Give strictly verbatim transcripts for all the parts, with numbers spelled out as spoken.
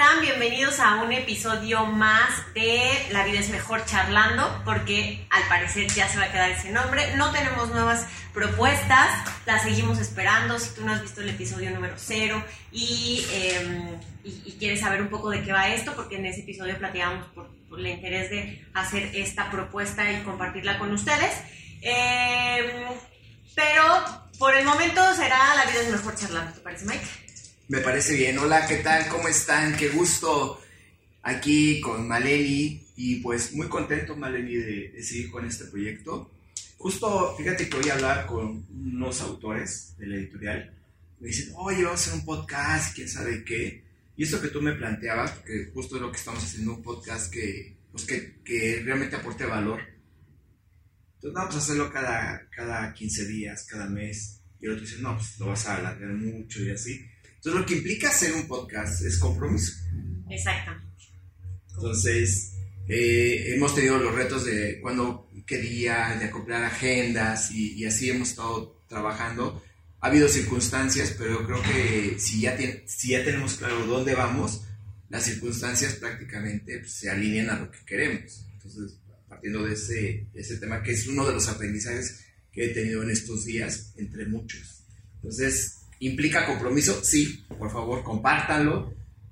están? Bienvenidos a un episodio más de La Vida es Mejor Charlando, porque al parecer ya se va a quedar ese nombre. No tenemos nuevas propuestas, las seguimos esperando. Si tú no has visto el episodio número cero y, eh, y, y quieres saber un poco de qué va esto, porque en ese episodio platicamos por, por el interés de hacer esta propuesta y compartirla con ustedes. Eh, pero por el momento será La Vida es Mejor Charlando, ¿te parece, Mike? Me parece bien. Hola, ¿qué tal? ¿Cómo están? Qué gusto aquí con Maleni. Y pues muy contento, Maleni, de, de seguir con este proyecto. Justo, fíjate que voy a hablar con unos autores de la editorial. Me dicen, oye, vamos a hacer un podcast, quién sabe qué. Y esto que tú me planteabas, porque justo es lo que estamos haciendo, un podcast que, pues que, que realmente aporte valor. Entonces vamos a hacerlo cada, cada quince días, cada mes. Y el otro dice, no, pues lo vas a alargar mucho y así. Entonces, lo que implica hacer un podcast es compromiso. Exactamente. Entonces, eh, hemos tenido los retos de cuándo, qué día, de acoplar agendas y, y así hemos estado trabajando. Ha habido circunstancias, pero yo creo que si ya, tiene, si ya tenemos claro dónde vamos, las circunstancias prácticamente pues, se alinean a lo que queremos. Entonces, partiendo de ese, de ese tema, que es uno de los aprendizajes que he tenido en estos días, entre muchos. Entonces, ¿implica compromiso? Sí, por favor, compártanlo.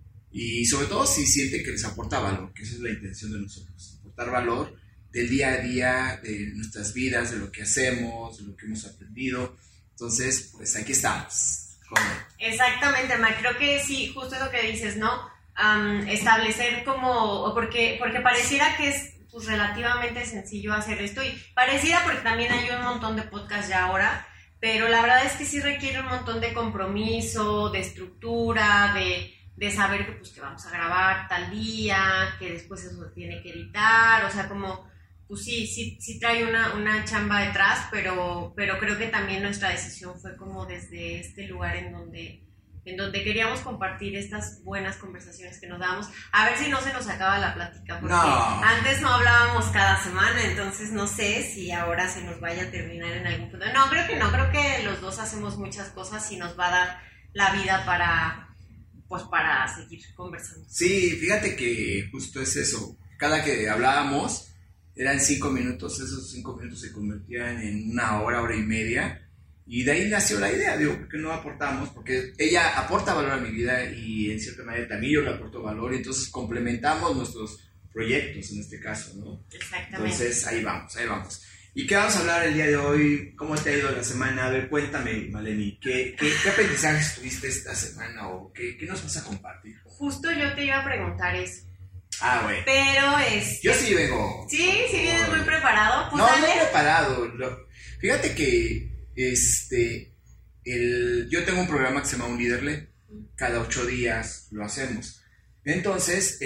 Y sobre todo si sienten que les aporta valor, que esa es la intención de nosotros. Aportar valor del día a día, de nuestras vidas, de lo que hacemos, de lo que hemos aprendido. Entonces, pues aquí estamos. ¿Cómo? Exactamente, Ma. Creo que sí, justo eso que dices, ¿no? Um, establecer como... Porque, porque pareciera que es pues, relativamente sencillo hacer esto. Y pareciera porque también hay un montón de podcasts ya ahora. Pero la verdad es que sí requiere un montón de compromiso, de estructura, de, de saber que, pues, que vamos a grabar tal día, que después eso se tiene que editar, o sea, como, pues sí, sí, sí trae una, una chamba detrás, pero, pero creo que también nuestra decisión fue como desde este lugar en donde, en donde queríamos compartir estas buenas conversaciones que nos dábamos. A ver si no se nos acaba la plática, porque no. Antes no hablábamos cada semana, entonces no sé si ahora se nos vaya a terminar en algún punto. No, creo que no, creo que los dos hacemos muchas cosas y nos va a dar la vida para, pues, para seguir conversando. Sí, fíjate que justo es eso. Cada que hablábamos eran cinco minutos, esos cinco minutos se convertían en una hora, hora y media. Y de ahí nació la idea, digo, ¿por qué no aportamos? Porque ella aporta valor a mi vida y en cierta manera también yo le aporto valor y entonces complementamos nuestros proyectos en este caso, ¿no? Exactamente. Entonces ahí vamos, ahí vamos. ¿Y qué vamos a hablar el día de hoy? ¿Cómo te ha ido la semana? A ver, cuéntame, Maleni, ¿qué, qué, qué aprendizajes tuviste esta semana o qué, qué nos vas a compartir? Justo yo te iba a preguntar eso. Ah, bueno. Pero es... Yo sí vengo... Sí, sí vienes muy preparado. Pues no, dale. no preparado. Lo, fíjate que... Este, el, yo tengo un programa que se llama Un Líderle, cada ocho días lo hacemos. Entonces,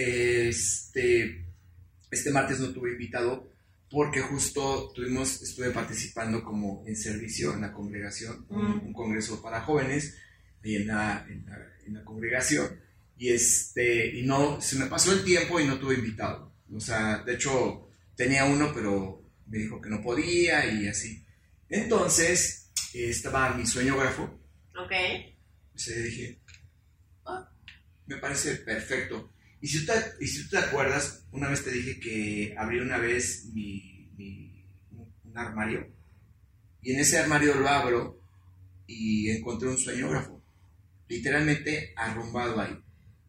este, este martes no tuve invitado porque justo tuvimos, estuve participando como en servicio en la congregación, mm. un, un congreso para jóvenes ahí en la, en la, en la congregación, y, este, y no, se me pasó el tiempo y no tuve invitado. O sea, de hecho, tenía uno, pero me dijo que no podía y así. Entonces, eh, estaba mi sueñógrafo. Ok. Entonces dije, ah, me parece perfecto. Y si, tú te, y si tú te acuerdas, una vez te dije que abrí una vez mi, mi, un armario. Y en ese armario lo abro y encontré un sueñógrafo. Literalmente arrumbado ahí.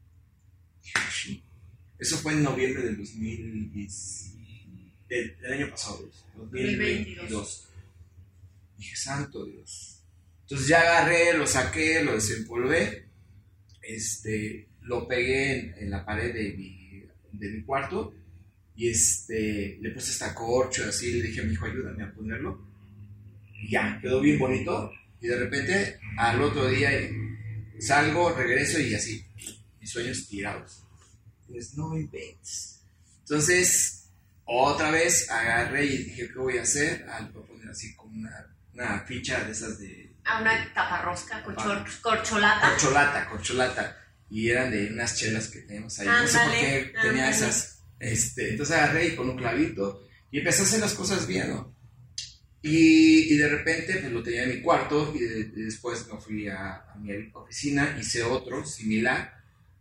Eso fue en noviembre del dos mil diez, del, del año pasado, dos mil veintidós. Dije, santo Dios. Entonces ya agarré, lo saqué, lo desempolvé, este, lo pegué en, en la pared de mi, de mi cuarto y este, le puse esta corcho así, le dije a mi hijo, ayúdame a ponerlo. Y ya, quedó bien bonito. Y de repente, al otro día salgo, regreso y así, mis sueños tirados. Pues no me inventes. Entonces, otra vez agarré y dije, ¿qué voy a hacer? Ah, le voy a poner así como una... una ficha de esas de... Ah, una taparrosca, corchol, corcholata. Corcholata, corcholata. Y eran de unas chelas que teníamos ahí. Ándale, no sé por qué tenía ándale. esas. Este, entonces agarré y con un clavito y empecé a hacer las cosas bien, ¿no? Y, y de repente pues lo tenía en mi cuarto y, de, y después me fui a, a mi oficina, hice otro similar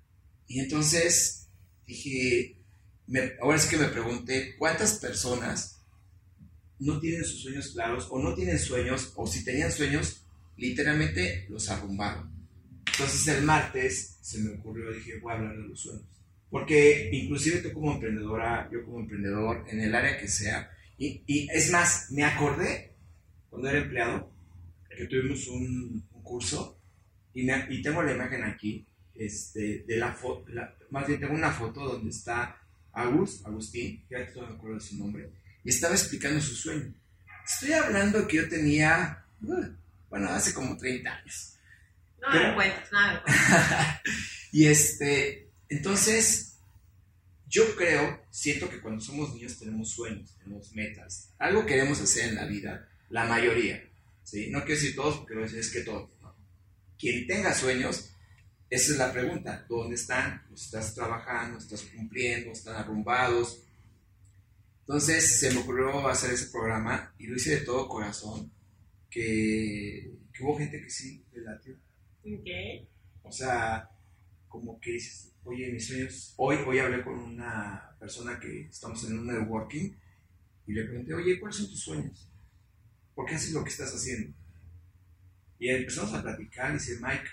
Y entonces dije, me, ahora sí que me pregunté, ¿cuántas personas no tienen sus sueños claros o no tienen sueños, o si tenían sueños, literalmente los arrumbaron? Entonces el martes se me ocurrió, dije, voy a hablar de los sueños. Porque inclusive tú como emprendedora, yo como emprendedor, en el área que sea, y, y es más, me acordé cuando era empleado, que tuvimos un, un curso, y, me, y tengo la imagen aquí, este, de la foto, más bien tengo una foto donde está Agus, Agustín, ya que no me acuerdo de su nombre, y estaba explicando su sueño. Estoy hablando que yo tenía, uh, bueno, hace como treinta años. No me lo cuentas, no me lo cuentas. Y este, entonces, yo creo, siento que cuando somos niños tenemos sueños, tenemos metas, algo queremos hacer en la vida, la mayoría, ¿sí? No quiero decir todos, porque no es que todos, ¿no? Quien tenga sueños, esa es la pregunta, ¿dónde están? ¿Los estás trabajando? ¿Estás cumpliendo? ¿Están arrumbados? Entonces se me ocurrió hacer ese programa y lo hice de todo corazón, que, que hubo gente que sí le latió. Okay. O sea, como que dices, oye, mis sueños, hoy, hoy hablé con una persona que estamos en un networking y le pregunté, oye, ¿cuáles son tus sueños? ¿Por qué haces lo que estás haciendo? Y empezamos a platicar y dice, Mike,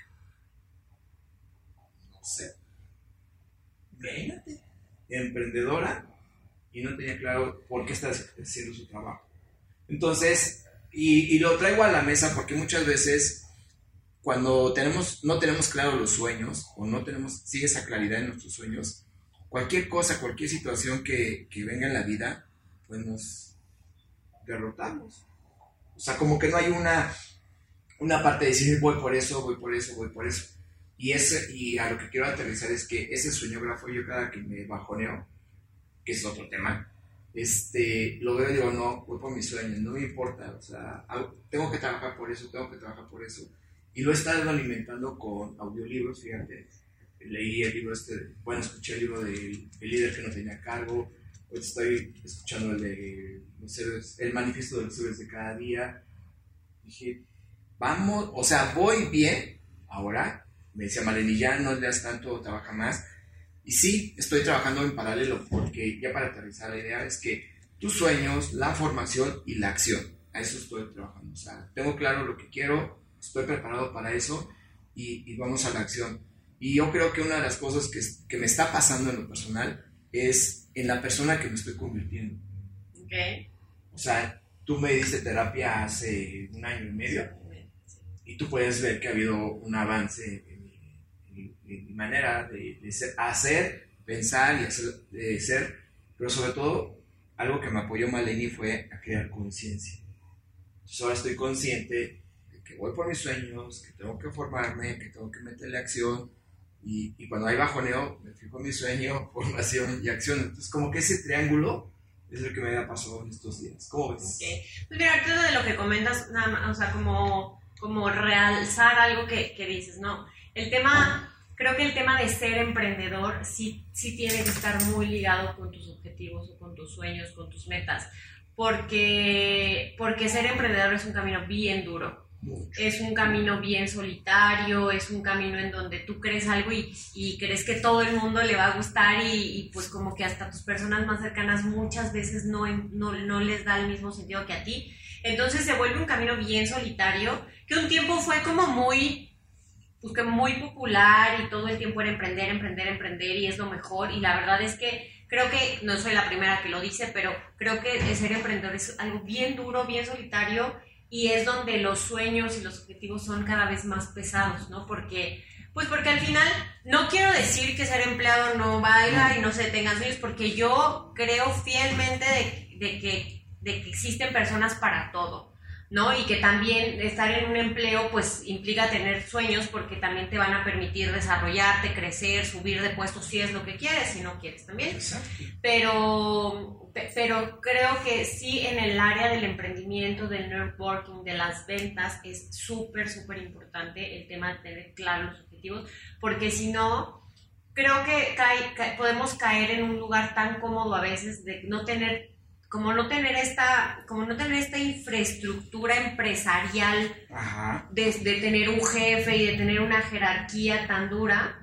no sé, imagínate, emprendedora, y no tenía claro por qué estás haciendo su trabajo. Entonces, y, y lo traigo a la mesa porque muchas veces cuando tenemos, no tenemos claro los sueños, o no tenemos, sigue esa claridad en nuestros sueños, cualquier cosa, cualquier situación que, que venga en la vida, pues nos derrotamos. O sea, como que no hay una, una parte de decir, voy por eso, voy por eso, voy por eso. Y, ese, y a lo que quiero aterrizar es que ese sueñógrafo, yo cada que me bajoneo, que es otro tema, este, lo veo y digo, no, voy por mis sueños, no me importa, o sea, tengo que trabajar por eso, tengo que trabajar por eso. Y lo he estado alimentando con audiolibros, fíjate, leí el libro este, bueno, escuché el libro de El líder que no tenía cargo, hoy estoy escuchando el de los héroes, el manifiesto de los héroes de cada día. Dije, vamos, o sea, voy bien, ahora, me decía Maleni, ya no leas tanto, trabaja más. Y sí, estoy trabajando en paralelo, porque ya para aterrizar la idea es que tus sueños, la formación y la acción, a eso estoy trabajando. O sea, tengo claro lo que quiero, estoy preparado para eso y, y vamos a la acción. Y yo creo que una de las cosas que, que me está pasando en lo personal es en la persona que me estoy convirtiendo. Okay. O sea, tú me diste terapia hace un año y medio y tú puedes ver que ha habido un avance en mi, en mi manera de, de ser, hacer, pensar y hacer, de ser, pero sobre todo algo que me apoyó Maleni fue a crear conciencia. Entonces ahora estoy consciente que voy por mis sueños, que tengo que formarme, que tengo que meterle acción, y, y cuando hay bajoneo, me fijo en mi sueño, formación y acción. Entonces, como que ese triángulo es lo que me ha pasado en estos días. ¿Cómo ves? Okay. Pues mira, ahorita de lo que comentas, nada más, o sea, como, como realzar algo que, que dices, ¿no? El tema, creo que el tema de ser emprendedor sí, sí tiene que estar muy ligado con tus objetivos o con tus sueños, con tus metas, porque, porque ser emprendedor es un camino bien duro. Mucho. Es un camino bien solitario, es un camino en donde tú crees algo y, y crees que todo el mundo le va a gustar y, y pues como que hasta tus personas más cercanas muchas veces no, no, no les da el mismo sentido que a ti. Entonces se vuelve un camino bien solitario, que un tiempo fue como muy, pues que muy popular y todo el tiempo era emprender, emprender, emprender y es lo mejor. Y la verdad es que creo que, no soy la primera que lo dice, pero creo que ser emprendedor es algo bien duro, bien solitario. Y es donde los sueños y los objetivos son cada vez más pesados, ¿no? Porque, pues porque al final, no quiero decir que ser empleado no valga y no se tengan sueños, porque yo creo fielmente de, de, que, de que existen personas para todo, ¿no? Y que también estar en un empleo, pues, implica tener sueños porque también te van a permitir desarrollarte, crecer, subir de puesto si es lo que quieres, si no quieres también. Exacto. Pero... Pero creo que sí en el área del emprendimiento, del networking, de las ventas, es súper, súper importante el tema de tener claros los objetivos, porque si no, creo que cae, cae, podemos caer en un lugar tan cómodo a veces de no tener, como no tener esta, como no tener esta infraestructura empresarial, Ajá. De, de tener un jefe y de tener una jerarquía tan dura,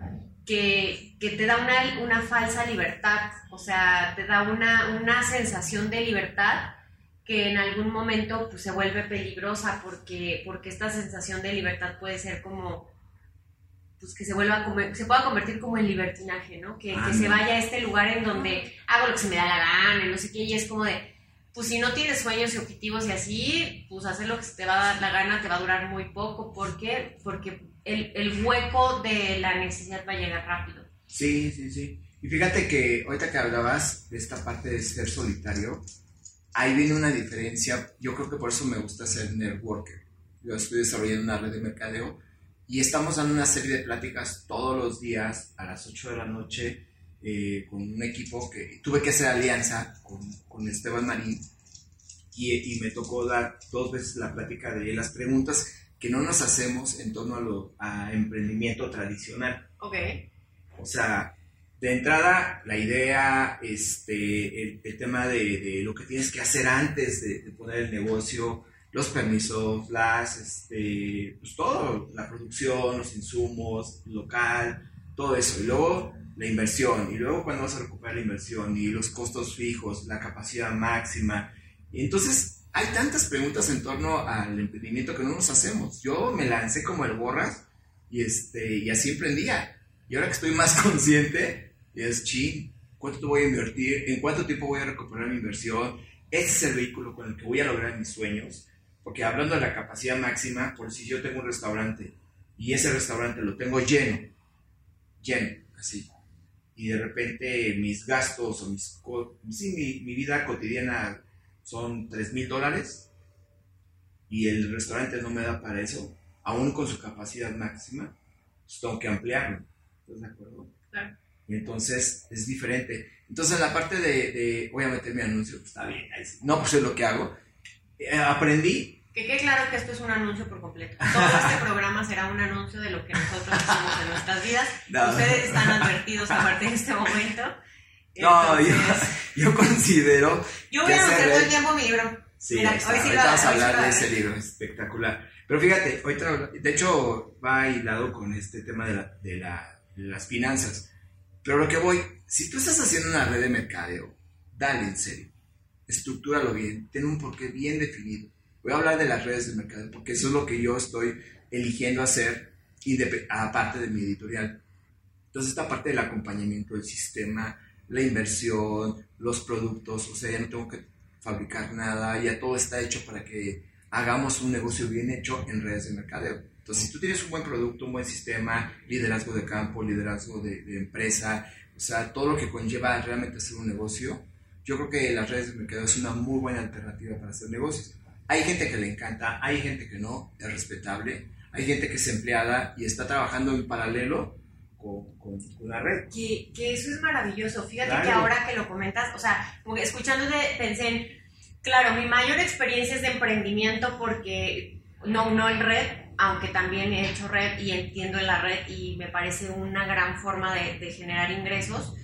que, que te da una, una falsa libertad, o sea, te da una, una sensación de libertad que en algún momento pues, se vuelve peligrosa porque, porque esta sensación de libertad puede ser como, pues que se vuelva como, se pueda convertir como en libertinaje, ¿no? Que, ah, que no. se vaya a este lugar en donde hago lo que se me da la gana, y no sé qué, y es como de, pues si no tienes sueños y objetivos y así, pues hacer lo que se te va a dar la gana te va a durar muy poco. ¿Por qué? Porque el, el hueco de la necesidad va a llegar rápido. Sí, sí, sí. Y fíjate que ahorita que hablabas de esta parte de ser solitario, ahí viene una diferencia. Yo creo que por eso me gusta ser networker. Yo estoy desarrollando una red de mercadeo y estamos dando una serie de pláticas todos los días a las ocho de la noche eh, con un equipo que tuve que hacer alianza con, con Esteban Marín y, y me tocó dar dos veces la plática de las preguntas que no nos hacemos en torno a, lo, a emprendimiento tradicional. Ok. O sea, de entrada, la idea, este, el, el tema de, de lo que tienes que hacer antes de, de poner el negocio, los permisos, las, este, pues todo, la producción, los insumos, local, todo eso. Y luego la inversión, y luego cuando vas a recuperar la inversión, y los costos fijos, la capacidad máxima. Y entonces, hay tantas preguntas en torno al emprendimiento que no nos hacemos. Yo me lancé como el borras y, este, y así emprendía. Y ahora que estoy más consciente, es chin, ¿cuánto te voy a invertir? ¿En cuánto tiempo voy a recuperar mi inversión? Ese es el vehículo con el que voy a lograr mis sueños. Porque hablando de la capacidad máxima, por si yo tengo un restaurante y ese restaurante lo tengo lleno, lleno, así. Y de repente mis gastos o mis, sí, mi, mi vida cotidiana son tres mil dólares y el restaurante no me da para eso, aún con su capacidad máxima, pues tengo que ampliarlo. ¿Estás de acuerdo? Claro. Y entonces es diferente. Entonces la parte de, de voy a meter mi anuncio, pues está bien, no, pues es lo que hago. Eh, aprendí. Que quede claro que esto es un anuncio por completo. Todo este programa será un anuncio de lo que nosotros hacemos en nuestras vidas. No. Ustedes están advertidos a partir de este momento. No, yo, yo considero. Yo voy a anotar todo el tiempo mi libro. Sí, Mira, hoy sí ahorita va, vamos a hablar sí de ese libro, espectacular. Pero fíjate, ahorita, de hecho, va hilado con este tema de, la, de, la, de las finanzas. Pero lo que voy, si tú estás haciendo una red de mercadeo, dale en serio, estructúralo bien, ten un porqué bien definido. Voy a hablar de las redes de mercadeo porque eso es lo que yo estoy eligiendo hacer aparte de mi editorial. Entonces esta parte del acompañamiento del sistema, la inversión, los productos, o sea, ya no tengo que fabricar nada, ya todo está hecho para que hagamos un negocio bien hecho en redes de mercadeo. Entonces, si tú tienes un buen producto, un buen sistema, liderazgo de campo, liderazgo de, de empresa, o sea, todo lo que conlleva realmente hacer un negocio, yo creo que las redes de mercadeo es una muy buena alternativa para hacer negocios. Hay gente que le encanta, hay gente que no, es respetable, hay gente que es empleada y está trabajando en paralelo con, con, con la red. Que, que eso es maravilloso. Fíjate claro. que ahora que lo comentas, o sea, escuchándote pensé en, claro, mi mayor experiencia es de emprendimiento porque no, no en red, aunque también he hecho red y entiendo en la red y me parece una gran forma de, de generar ingresos.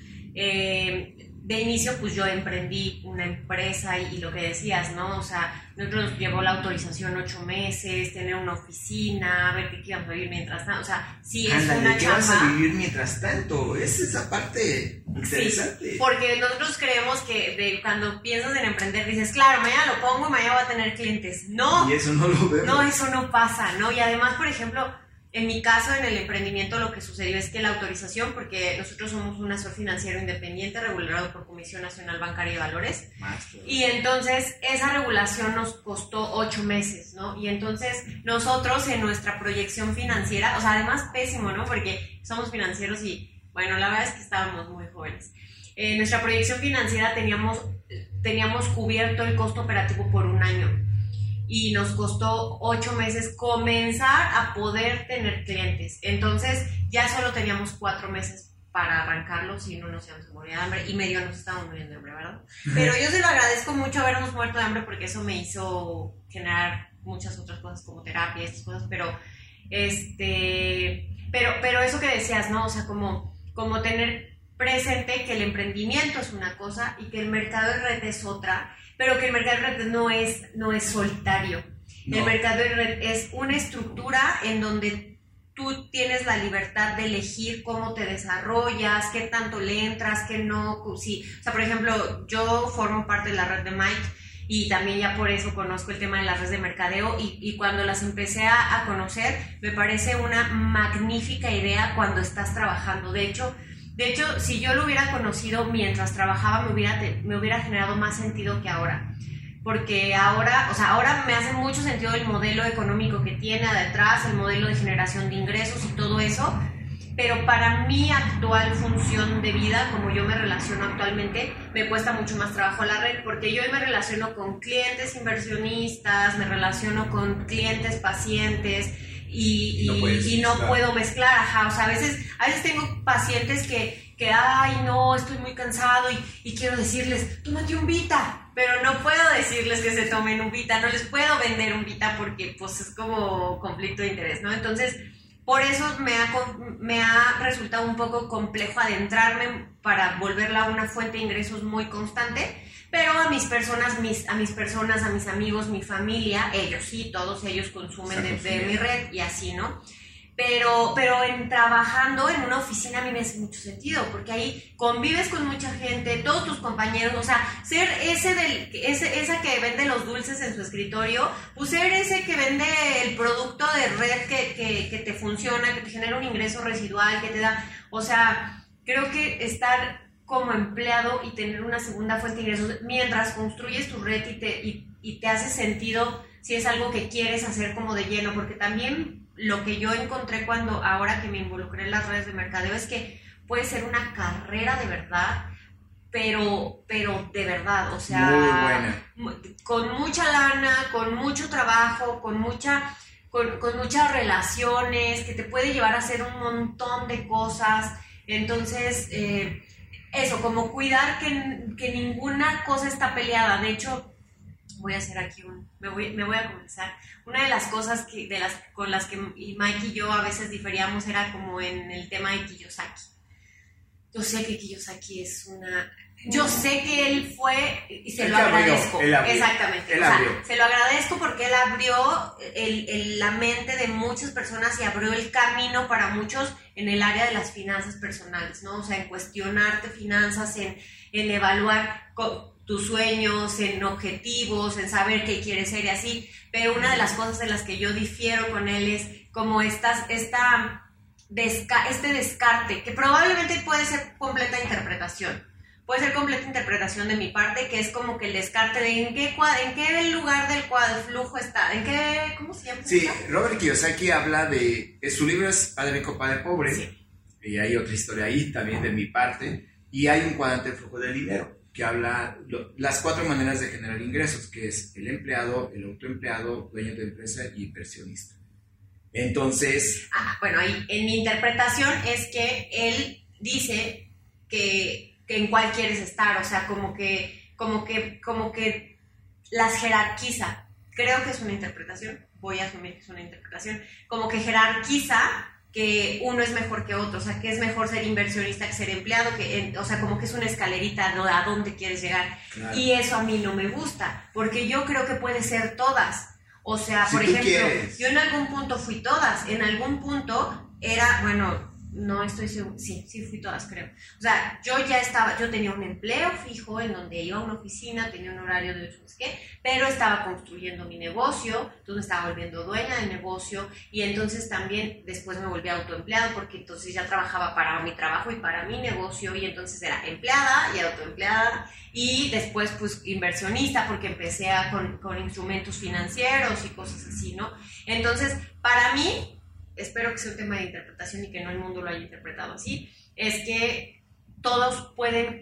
Eh, de inicio, pues yo emprendí una empresa y, y lo que decías, ¿no? O sea, nosotros nos llevó la autorización ocho meses, tener una oficina, ver qué íbamos a vivir mientras tanto. O sea, sí es Ándale, una ¿qué chamba. vas a vivir mientras tanto? Es esa parte interesante. Sí, porque nosotros creemos que de, cuando piensas en emprender dices, claro, mañana lo pongo y mañana voy a tener clientes. No. Y eso no lo vemos. No, eso no pasa, ¿no? Y además, por ejemplo, en mi caso, en el emprendimiento, lo que sucedió es que la autorización, porque nosotros somos un asesor financiero independiente regulado por Comisión Nacional Bancaria de Valores, Master. Y entonces esa regulación nos costó ocho meses, ¿no? Y entonces nosotros en nuestra proyección financiera, o sea, además pésimo, ¿no? Porque somos financieros y, bueno, la verdad es que estábamos muy jóvenes. En eh, nuestra proyección financiera teníamos, teníamos cubierto el costo operativo por un año. Y nos costó ocho meses comenzar a poder tener clientes. Entonces ya solo teníamos cuatro meses para arrancarlo, si no nos íbamos a morir de hambre, y medio nos estábamos muriendo de hambre, ¿verdad? Pero yo se lo agradezco mucho habernos muerto de hambre porque eso me hizo generar muchas otras cosas como terapia, estas cosas, pero este, pero, pero eso que decías, ¿no? O sea, como, como tener presente que el emprendimiento es una cosa y que el mercado de red es otra, pero que el mercado de red no es, no es solitario. No. El mercado de red es una estructura en donde tú tienes la libertad de elegir cómo te desarrollas, qué tanto le entras, qué no, sí. O sea, por ejemplo, yo formo parte de la red de Mike y también ya por eso conozco el tema de las redes de mercadeo y, y cuando las empecé a, a conocer, me parece una magnífica idea cuando estás trabajando. De hecho, de hecho, si yo lo hubiera conocido mientras trabajaba, me hubiera, me hubiera generado más sentido que ahora. Porque ahora, o sea, ahora me hace mucho sentido el modelo económico que tiene detrás, el modelo de generación de ingresos y todo eso, pero para mi actual función de vida, como yo me relaciono actualmente, me cuesta mucho más trabajo la red, porque yo hoy me relaciono con clientes inversionistas, me relaciono con clientes pacientes y, y, no, y, y no puedo mezclar, ajá, o sea, a veces, a veces tengo pacientes que, que ay, no, estoy muy cansado y, y quiero decirles, tómate un Vita. Pero no puedo decirles que se tomen un Vita, no les puedo vender un Vita porque pues es como conflicto de interés, ¿no? Entonces, por eso me ha, me ha resultado un poco complejo adentrarme para volverla una fuente de ingresos muy constante, pero a mis personas, mis, a mis personas, a mis amigos, mi familia, ellos sí, todos ellos consumen de, de mi red y así, ¿no? Pero, pero en trabajando en una oficina a mí me hace mucho sentido, porque ahí convives con mucha gente, todos tus compañeros, o sea, ser ese, del, ese esa que vende los dulces en su escritorio, pues ser ese que vende el producto de red que, que, que te funciona, que te genera un ingreso residual, que te da, o sea, creo que estar como empleado y tener una segunda fuente de ingresos mientras construyes tu red y te, y, y te hace sentido si es algo que quieres hacer como de lleno, porque también lo que yo encontré cuando, ahora que me involucré en las redes de mercadeo, es que puede ser una carrera de verdad, pero, pero de verdad, o sea, muy buena. Con mucha lana, con mucho trabajo, con, mucha, con, con muchas relaciones, que te puede llevar a hacer un montón de cosas. Entonces, eh, eso, como cuidar que, que ninguna cosa está peleada. De hecho, voy a hacer aquí un, me voy, me voy a comenzar. Una de las cosas que, de las, con las que Mike y yo a veces diferíamos era como en el tema de Kiyosaki. Yo sé que Kiyosaki es una... Yo sé que él fue, y se él lo agradezco. Abrió, él abrió, exactamente. Él o sea, abrió. se lo agradezco porque él abrió el, el, la mente de muchas personas y abrió el camino para muchos en el área de las finanzas personales, ¿no? O sea, en cuestionarte finanzas, en, en evaluar tus sueños, en objetivos, en saber qué quieres ser y así. Pero una de las cosas en las que yo difiero con él es como estas, esta, desca, este descarte, que probablemente puede ser completa interpretación. Puede ser completa interpretación de mi parte, que es como que el descarte de en qué, cuadro, en qué lugar del cuadro flujo está, en qué, ¿cómo se llama? Sí, Robert Kiyosaki habla de, su libro es Padre Rico, Padre Pobre, sí. Y hay otra historia ahí también de mi parte, y hay un cuadrante de flujo del dinero, que habla lo, las cuatro maneras de generar ingresos, que es el empleado, el autoempleado, dueño de empresa y inversionista. Entonces... Ah, bueno, ahí en mi interpretación es que él dice que... que en cuál quieres estar, o sea, como que, como que, como que las jerarquiza. Creo que es una interpretación, voy a asumir que es una interpretación, como que jerarquiza que uno es mejor que otro, o sea, que es mejor ser inversionista que ser empleado, que, o sea, como que es una escalerita, ¿no? A dónde quieres llegar. Claro. Y eso a mí no me gusta, porque yo creo que puede ser todas. O sea, si por ejemplo, quieres. Yo en algún punto fui todas, en algún punto era, bueno... No estoy segura, sí, sí fui todas, creo. O sea, yo ya estaba, yo tenía un empleo fijo en donde iba a una oficina, tenía un horario de ocho, ¿qué? Pero estaba construyendo mi negocio, entonces me estaba volviendo dueña del negocio y entonces también después me volví autoempleado porque entonces ya trabajaba para mi trabajo y para mi negocio y entonces era empleada y autoempleada y después pues inversionista porque empecé a, con, con instrumentos financieros y cosas así, ¿no? Entonces, para mí... espero que sea un tema de interpretación y que no el mundo lo haya interpretado así, es que todos pueden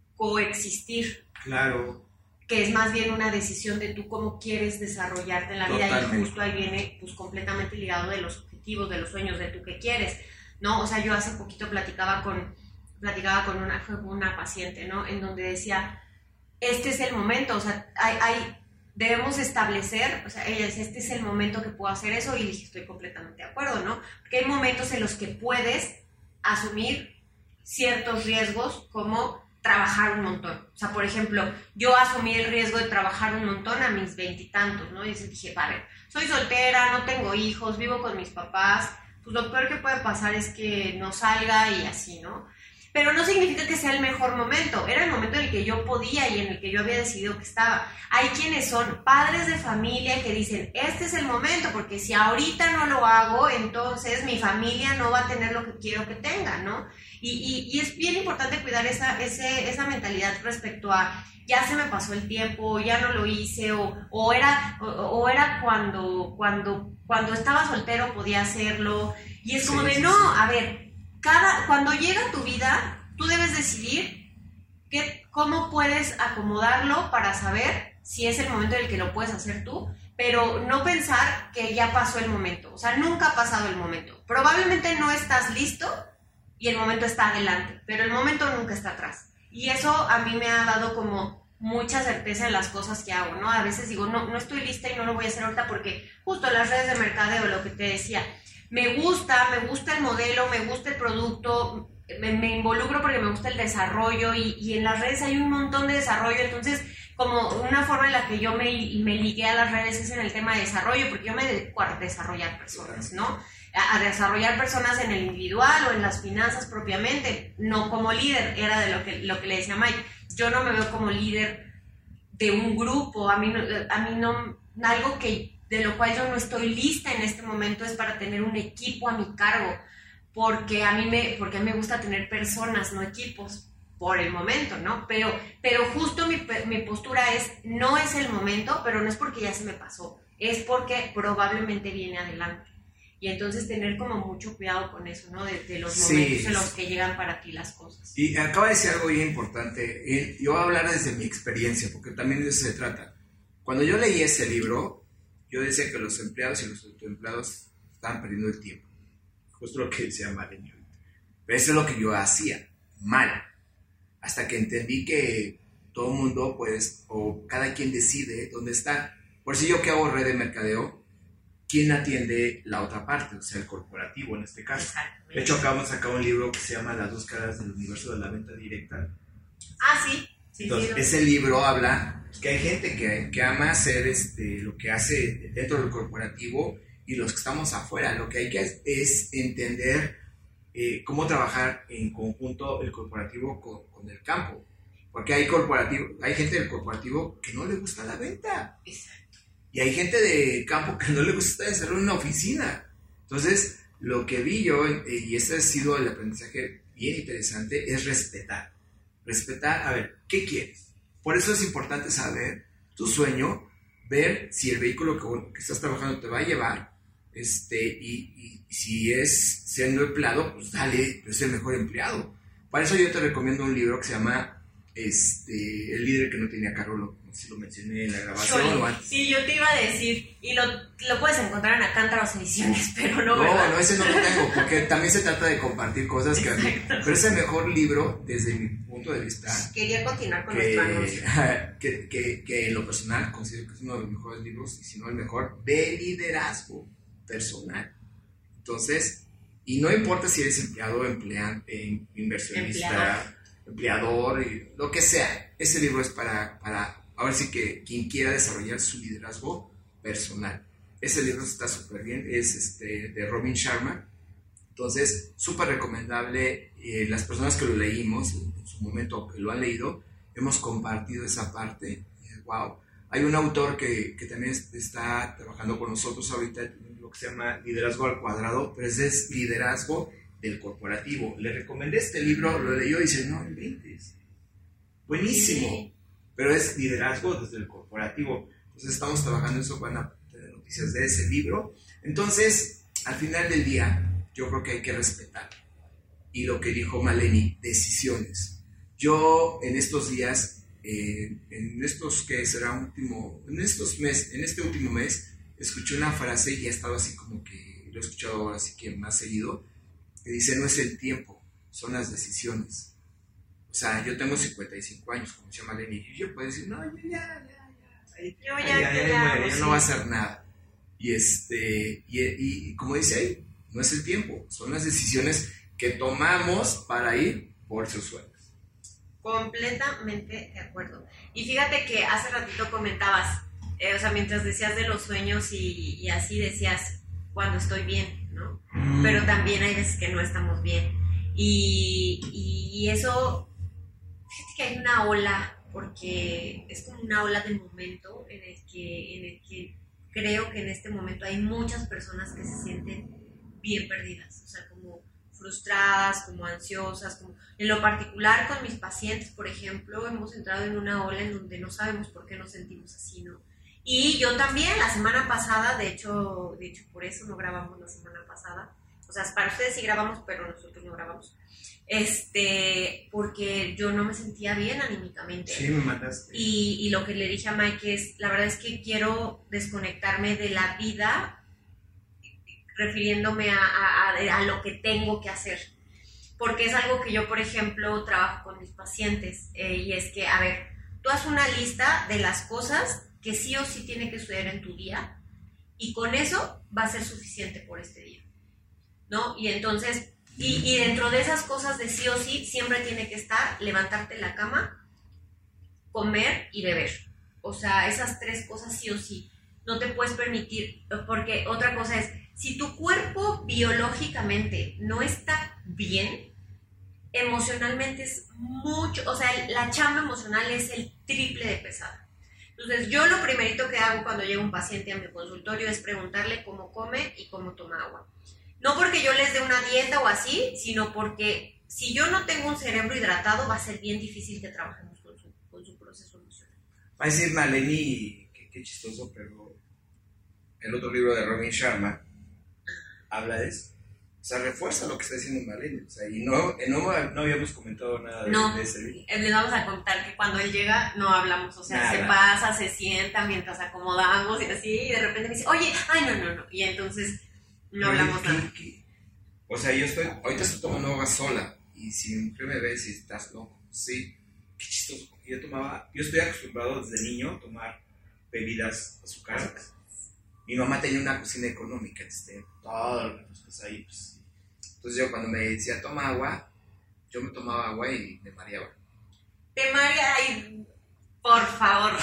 coexistir. Claro. Que es más bien una decisión de tú cómo quieres desarrollarte en la vida. Totalmente. Y justo ahí viene pues completamente ligado de los objetivos, de los sueños, de tú qué quieres, ¿no? O sea, yo hace poquito platicaba con, platicaba con una, una paciente, ¿no? En donde decía, este es el momento, o sea, hay... hay debemos establecer, o sea, ella dice, este es el momento que puedo hacer eso, y dije, estoy completamente de acuerdo, ¿no? Porque hay momentos en los que puedes asumir ciertos riesgos, como trabajar un montón. O sea, por ejemplo, yo asumí el riesgo de trabajar un montón a mis veintitantos, ¿no? Y dije, vale, soy soltera, no tengo hijos, vivo con mis papás, pues lo peor que puede pasar es que no salga y así, ¿no? Pero no significa que sea el mejor momento. Era el momento en el que yo podía y en el que yo había decidido que estaba. Hay quienes son padres de familia que dicen, este es el momento, porque si ahorita no lo hago, entonces mi familia no va a tener lo que quiero que tenga, ¿no? Y, y, y es bien importante cuidar esa, ese, esa mentalidad respecto a, ya se me pasó el tiempo, ya no lo hice, o, o era, o, o era cuando, cuando, cuando estaba soltero podía hacerlo. Y es como sí, de, sí, no, sí. a ver... Cada, cuando llega a tu vida, tú debes decidir que, cómo puedes acomodarlo para saber si es el momento en el que lo puedes hacer tú, pero no pensar que ya pasó el momento. O sea, nunca ha pasado el momento. Probablemente no estás listo y el momento está adelante, pero el momento nunca está atrás. Y eso a mí me ha dado como mucha certeza en las cosas que hago, ¿no? A veces digo, no, no estoy lista y no lo voy a hacer ahorita porque justo las redes de mercadeo, lo que te decía, me gusta, me gusta el modelo, me gusta el producto, me, me involucro porque me gusta el desarrollo y, y en las redes hay un montón de desarrollo, entonces como una forma en la que yo me, me ligué a las redes es en el tema de desarrollo, porque yo me dedico a desarrollar personas, ¿no? A, a desarrollar personas en el individual o en las finanzas propiamente, no como líder, era de lo que, lo que le decía Mike, yo no me veo como líder de un grupo, a mí, a mí no, algo que... de lo cual yo no estoy lista en este momento es para tener un equipo a mi cargo, porque a mí me, porque a mí me gusta tener personas, no equipos, por el momento, ¿no? Pero, pero justo mi, mi postura es, no es el momento, pero no es porque ya se me pasó, es porque probablemente viene adelante. Y entonces tener como mucho cuidado con eso, ¿no? De, de los momentos sí, en los que llegan para ti las cosas. Y acaba de decir algo bien importante, yo voy a hablar desde mi experiencia, porque también de eso se trata. Cuando yo leí ese libro, yo decía que los empleados y los autoempleados estaban perdiendo el tiempo. Justo lo que decía Maleni. Pero eso es lo que yo hacía, mal. Hasta que entendí que todo el mundo, pues, o cada quien decide dónde está. Por eso yo que hago red de mercadeo, ¿quién atiende la otra parte? O sea, el corporativo en este caso. De hecho, acabamos de sacar un libro que se llama Las dos caras del universo de la venta directa. Ah, sí. Sí, Entonces, sí, ese libro habla que hay gente que, que ama hacer este, lo que hace dentro del corporativo y los que estamos afuera. Lo que hay que es, es entender eh, cómo trabajar en conjunto el corporativo con, con el campo. Porque hay, corporativo, hay gente del corporativo que no le gusta la venta. Exacto. Y hay gente del campo que no le gusta estar en una oficina. Entonces, lo que vi yo, eh, y este ha sido el aprendizaje bien interesante, es respetar. Respetar, a ver, ¿qué quieres? Por eso es importante saber tu sueño, ver si el vehículo que, que estás trabajando te va a llevar, este, y, y si es siendo empleado, pues dale, es el mejor empleado. Para eso yo te recomiendo un libro que se llama este, El líder que no tenía carro, lo, no sé si lo mencioné en la grabación Sorry. o antes. Sí, yo te iba a decir, y lo, lo puedes encontrar en Acántaros Ediciones, pero no, No, ¿verdad? no, ese no lo tengo, porque también se trata de compartir cosas que a mí, pero es el mejor libro desde mi punto de vista. Quería continuar con que, nuestro anuncio. que, que, que en lo personal considero que es uno de los mejores libros, y si no el mejor, de liderazgo personal. Entonces, y no importa si eres empleado, empleante, inversionista, empleador, empleador y lo que sea, ese libro es para, para a ver si que quien quiera desarrollar su liderazgo personal. Ese libro está súper bien, es este, de Robin Sharma. Entonces, súper recomendable. Eh, las personas que lo leímos, en su momento que lo han leído, hemos compartido esa parte. Eh, wow. Hay un autor que, que también está trabajando con nosotros ahorita, lo que se llama Liderazgo al Cuadrado, pero ese es liderazgo del corporativo. Le recomendé este libro, lo leyó y dice, no inventes. Buenísimo. Sí. Pero es liderazgo desde el corporativo. Entonces, estamos trabajando eso, van a tener noticias de ese libro. Entonces, al final del día, yo creo que hay que respetar. Y lo que dijo Maleni, decisiones. Yo en estos días, eh, en estos que será último, en estos meses, en este último mes, escuché una frase y he estado así como que, lo he escuchado ahora sí que más seguido, que dice, no es el tiempo, son las decisiones. O sea, yo tengo cincuenta y cinco años, como se llama Maleni, y yo puedo decir, no, yo ya, ya, ya, ahí, yo ya, ya, ya, ya, ya, ya, ya sí. no va a hacer nada. Y, este, y, y, y como dice ahí, no es el tiempo, son las decisiones que tomamos para ir por sus sueños. Completamente de acuerdo. Y fíjate que hace ratito comentabas, eh, o sea, mientras decías de los sueños y, y así decías, cuando estoy bien, ¿no? Mm. Pero también hay veces que no estamos bien. Y, y eso, fíjate que hay una ola, porque es como una ola de momento en el que, en el que creo que en este momento hay muchas personas que se sienten bien perdidas, o sea, como frustradas, como ansiosas, como... En lo particular con mis pacientes, por ejemplo, hemos entrado en una ola en donde no sabemos por qué nos sentimos así, ¿no? Y yo también la semana pasada, de hecho, de hecho por eso no grabamos la semana pasada, o sea, para ustedes sí grabamos, pero nosotros no grabamos, este, porque yo no me sentía bien anímicamente. Sí, me mataste. Y, y lo que le dije a Mike es, la verdad es que quiero desconectarme de la vida, refiriéndome a, a, a lo que tengo que hacer. Porque es algo que yo, por ejemplo, trabajo con mis pacientes, eh, y es que, a ver, tú haz una lista de las cosas que sí o sí tiene que suceder en tu día, y con eso va a ser suficiente por este día, ¿no? Y entonces, y, y dentro de esas cosas de sí o sí, siempre tiene que estar levantarte de la cama, comer y beber. O sea, esas tres cosas sí o sí. No te puedes permitir, porque otra cosa es, si tu cuerpo biológicamente no está bien, emocionalmente es mucho, o sea, la chamba emocional es el triple de pesada. Entonces, yo lo primerito que hago cuando llega un paciente a mi consultorio es preguntarle cómo come y cómo toma agua. No porque yo les dé una dieta o así, sino porque si yo no tengo un cerebro hidratado, va a ser bien difícil que trabajemos con su, con su proceso emocional. Va a decir Maleni, que qué chistoso, pero el otro libro de Robin Sharma habla de eso. O sea, refuerza lo que está diciendo Maleni. O sea, y no, no, no habíamos comentado nada de, no, de ese libro. Le vamos a contar que cuando él llega no hablamos. O sea, nada. Se pasa, se sienta mientras acomodamos y así, y de repente me dice, oye, ay, no, no, no. Y entonces no hablamos ¿Qué, nada. qué? O sea, yo estoy, ahorita estoy tomando agua sola. Y siempre me ves y estás loco. Sí, qué chistoso. Porque yo tomaba, yo estoy acostumbrado desde niño a tomar bebidas azucaradas. Mi mamá tenía una cocina económica, este, todo lo que pues ahí, pues. Entonces yo cuando me decía toma agua, yo me tomaba agua y me mareaba. Te marea, ay, por favor.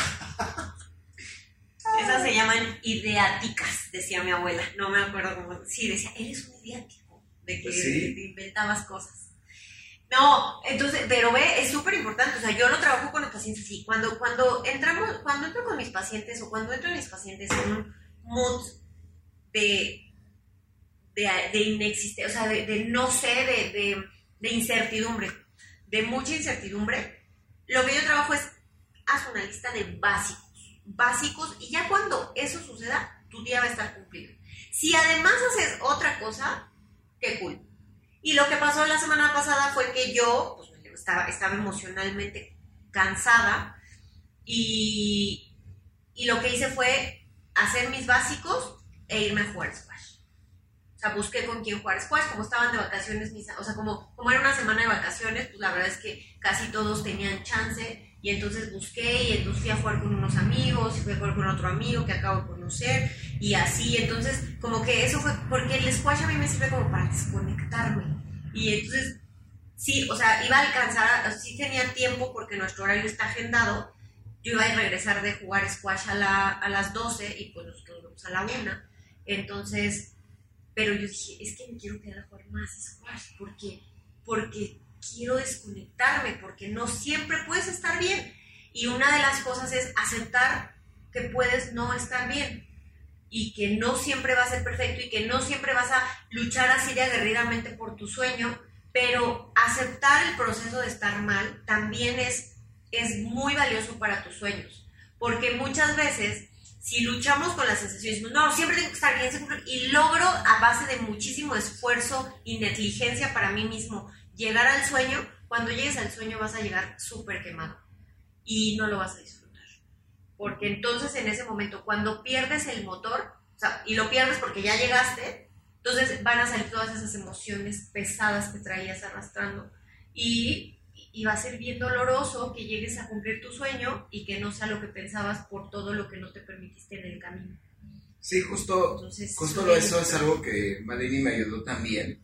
Esas se llaman ideáticas, decía mi abuela. No me acuerdo cómo. Sí, decía, eres un ideático, de que pues sí, te inventabas cosas. No, entonces, pero ve, es súper importante. O sea, yo lo trabajo con los pacientes así. Cuando, cuando entramos, cuando entro con mis pacientes o cuando entro en mis pacientes en un mood de, de, de inexistencia, o sea, de, de no sé, de, de, de incertidumbre, de mucha incertidumbre, lo que yo trabajo es, haz una lista de básicos, básicos, y ya cuando eso suceda, tu día va a estar cumplido. Si además haces otra cosa, qué cool. Y lo que pasó la semana pasada fue que yo, pues, estaba, estaba emocionalmente cansada, y, y lo que hice fue hacer mis básicos e irme a jugar squash. O sea, busqué con quién jugar squash, como estaban de vacaciones, mis, o sea, como, como era una semana de vacaciones, pues la verdad es que casi todos tenían chance, y entonces busqué, y entonces fui a jugar con unos amigos, y fui a jugar con otro amigo que acabo de conocer, y así, entonces, como que eso fue, porque el squash a mí me sirve como para desconectarme, y entonces, sí, o sea, iba a alcanzar, sí tenía tiempo, porque nuestro horario está agendado. Yo iba a regresar de jugar squash a, la, a las doce y pues nosotros vamos a la una. Entonces, pero yo dije, es que me quiero quedar a jugar más squash porque, porque quiero desconectarme, porque no siempre puedes estar bien. Y una de las cosas es aceptar que puedes no estar bien y que no siempre va a ser perfecto y que no siempre vas a luchar así de aguerridamente por tu sueño, pero aceptar el proceso de estar mal también es es muy valioso para tus sueños, porque muchas veces si luchamos con las sensaciones, no, siempre tengo que estar bien, siempre, y logro a base de muchísimo esfuerzo y negligencia para mí mismo llegar al sueño, cuando llegues al sueño vas a llegar súper quemado y no lo vas a disfrutar, porque entonces en ese momento cuando pierdes el motor, o sea, y lo pierdes porque ya llegaste, entonces van a salir todas esas emociones pesadas que traías arrastrando y y va a ser bien doloroso que llegues a cumplir tu sueño y que no sea lo que pensabas por todo lo que no te permitiste en el camino. Sí, justo, Entonces, justo lo eso es algo que Maleni me ayudó también.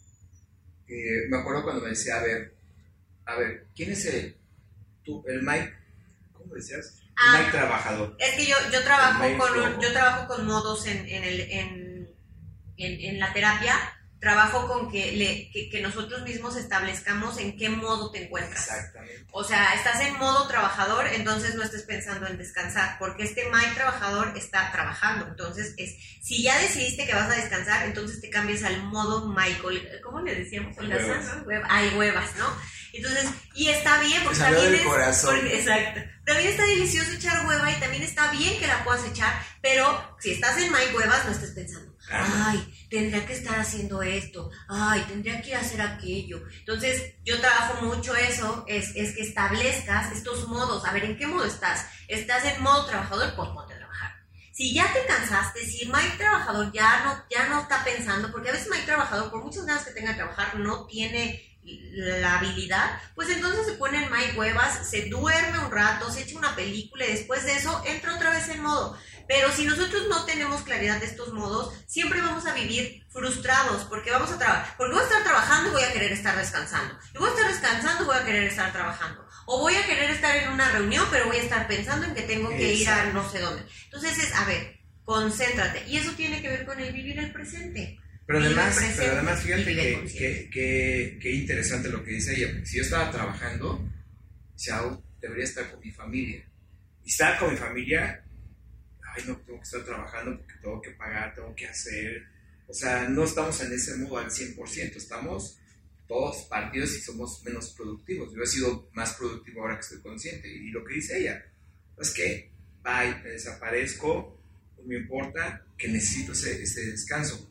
Eh, me acuerdo cuando me decía, a ver, a ver, ¿quién es el, tú, el Mike, ¿cómo decías? El ah, Mike trabajador. Es que yo, yo, trabajo, con, yo trabajo con modos en, en, el, en, en, en la terapia, trabajo con que, le, que, que nosotros mismos establezcamos en qué modo te encuentras. Exactamente. O sea, estás en modo trabajador, entonces no estés pensando en descansar, porque este Mike trabajador está trabajando. Entonces, es, si ya decidiste que vas a descansar, entonces te cambias al modo Michael. ¿Cómo le decíamos? Huevas. ¿No? Hay huevas, ¿no? Entonces, y está bien, porque salió también del es... corazón. Porque, exacto. También está delicioso echar hueva y también está bien que la puedas echar, pero si estás en Mike Huevas, no estés pensando, ay, tendría que estar haciendo esto, ay, tendría que ir a hacer aquello. Entonces, yo trabajo mucho eso, es, es que establezcas estos modos. A ver, ¿en qué modo estás? ¿Estás en modo trabajador? Pues ponte a trabajar. Si ya te cansaste, si Mike Trabajador ya no, ya no está pensando, porque a veces Mike Trabajador, por muchas ganas que tenga de trabajar, no tiene la habilidad, pues entonces se pone en Mike Huevas, se duerme un rato, se echa una película y después de eso entra otra vez en modo. Pero si nosotros no tenemos claridad de estos modos, siempre vamos a vivir frustrados, porque vamos a trabajar, porque voy a estar trabajando y voy a querer estar descansando, y voy a estar descansando y voy a querer estar trabajando, o voy a querer estar en una reunión, pero voy a estar pensando en que tengo que ir a no sé dónde. Entonces es, a ver, concéntrate, y eso tiene que ver con el vivir el presente. Pero además, presente, pero además fíjate que, que, que, que interesante lo que dice ella, porque si yo estaba trabajando, Chao, debería estar con mi familia. Y estar con mi familia, ay, no, tengo que estar trabajando porque tengo que pagar, tengo que hacer. O sea, no estamos en ese modo al cien por ciento, estamos todos partidos y somos menos productivos. Yo he sido más productivo ahora que estoy consciente. Y lo que dice ella, es que, bye, me desaparezco, no me importa, que necesito ese, ese descanso.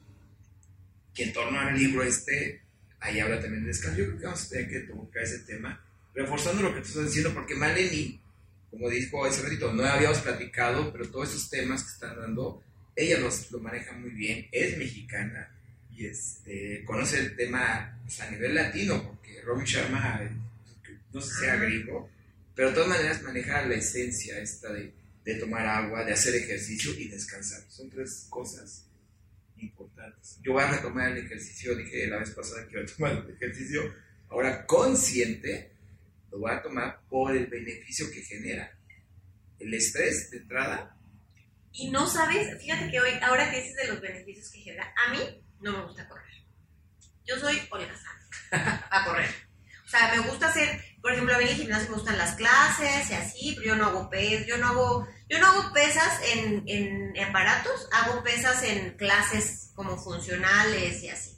Que en torno al libro este, ahí habla también de descanso. Yo creo que vamos a tener que tocar ese tema, reforzando lo que tú estás diciendo, porque Maleni, como dijo hace ratito, no habíamos platicado, pero todos esos temas que están dando, ella los, lo maneja muy bien, es mexicana y este, conoce el tema pues, a nivel latino, porque Robin Sharma, no sé si sea gringo, pero de todas maneras maneja la esencia esta de, de tomar agua, de hacer ejercicio y descansar. Son tres cosas importantes. Yo voy a retomar el ejercicio, dije la vez pasada que iba a tomar el ejercicio, ahora consciente, lo voy a tomar por el beneficio que genera. El estrés de entrada. Y no sabes, fíjate que hoy, ahora que dices de los beneficios que genera, a mí no me gusta correr. Yo soy holgazana a correr. O sea, me gusta hacer, por ejemplo, a mí en el gimnasio me gustan las clases y así, pero yo no hago pesas, yo no hago, yo no hago pesas en, en, en aparatos, hago pesas en clases como funcionales y así.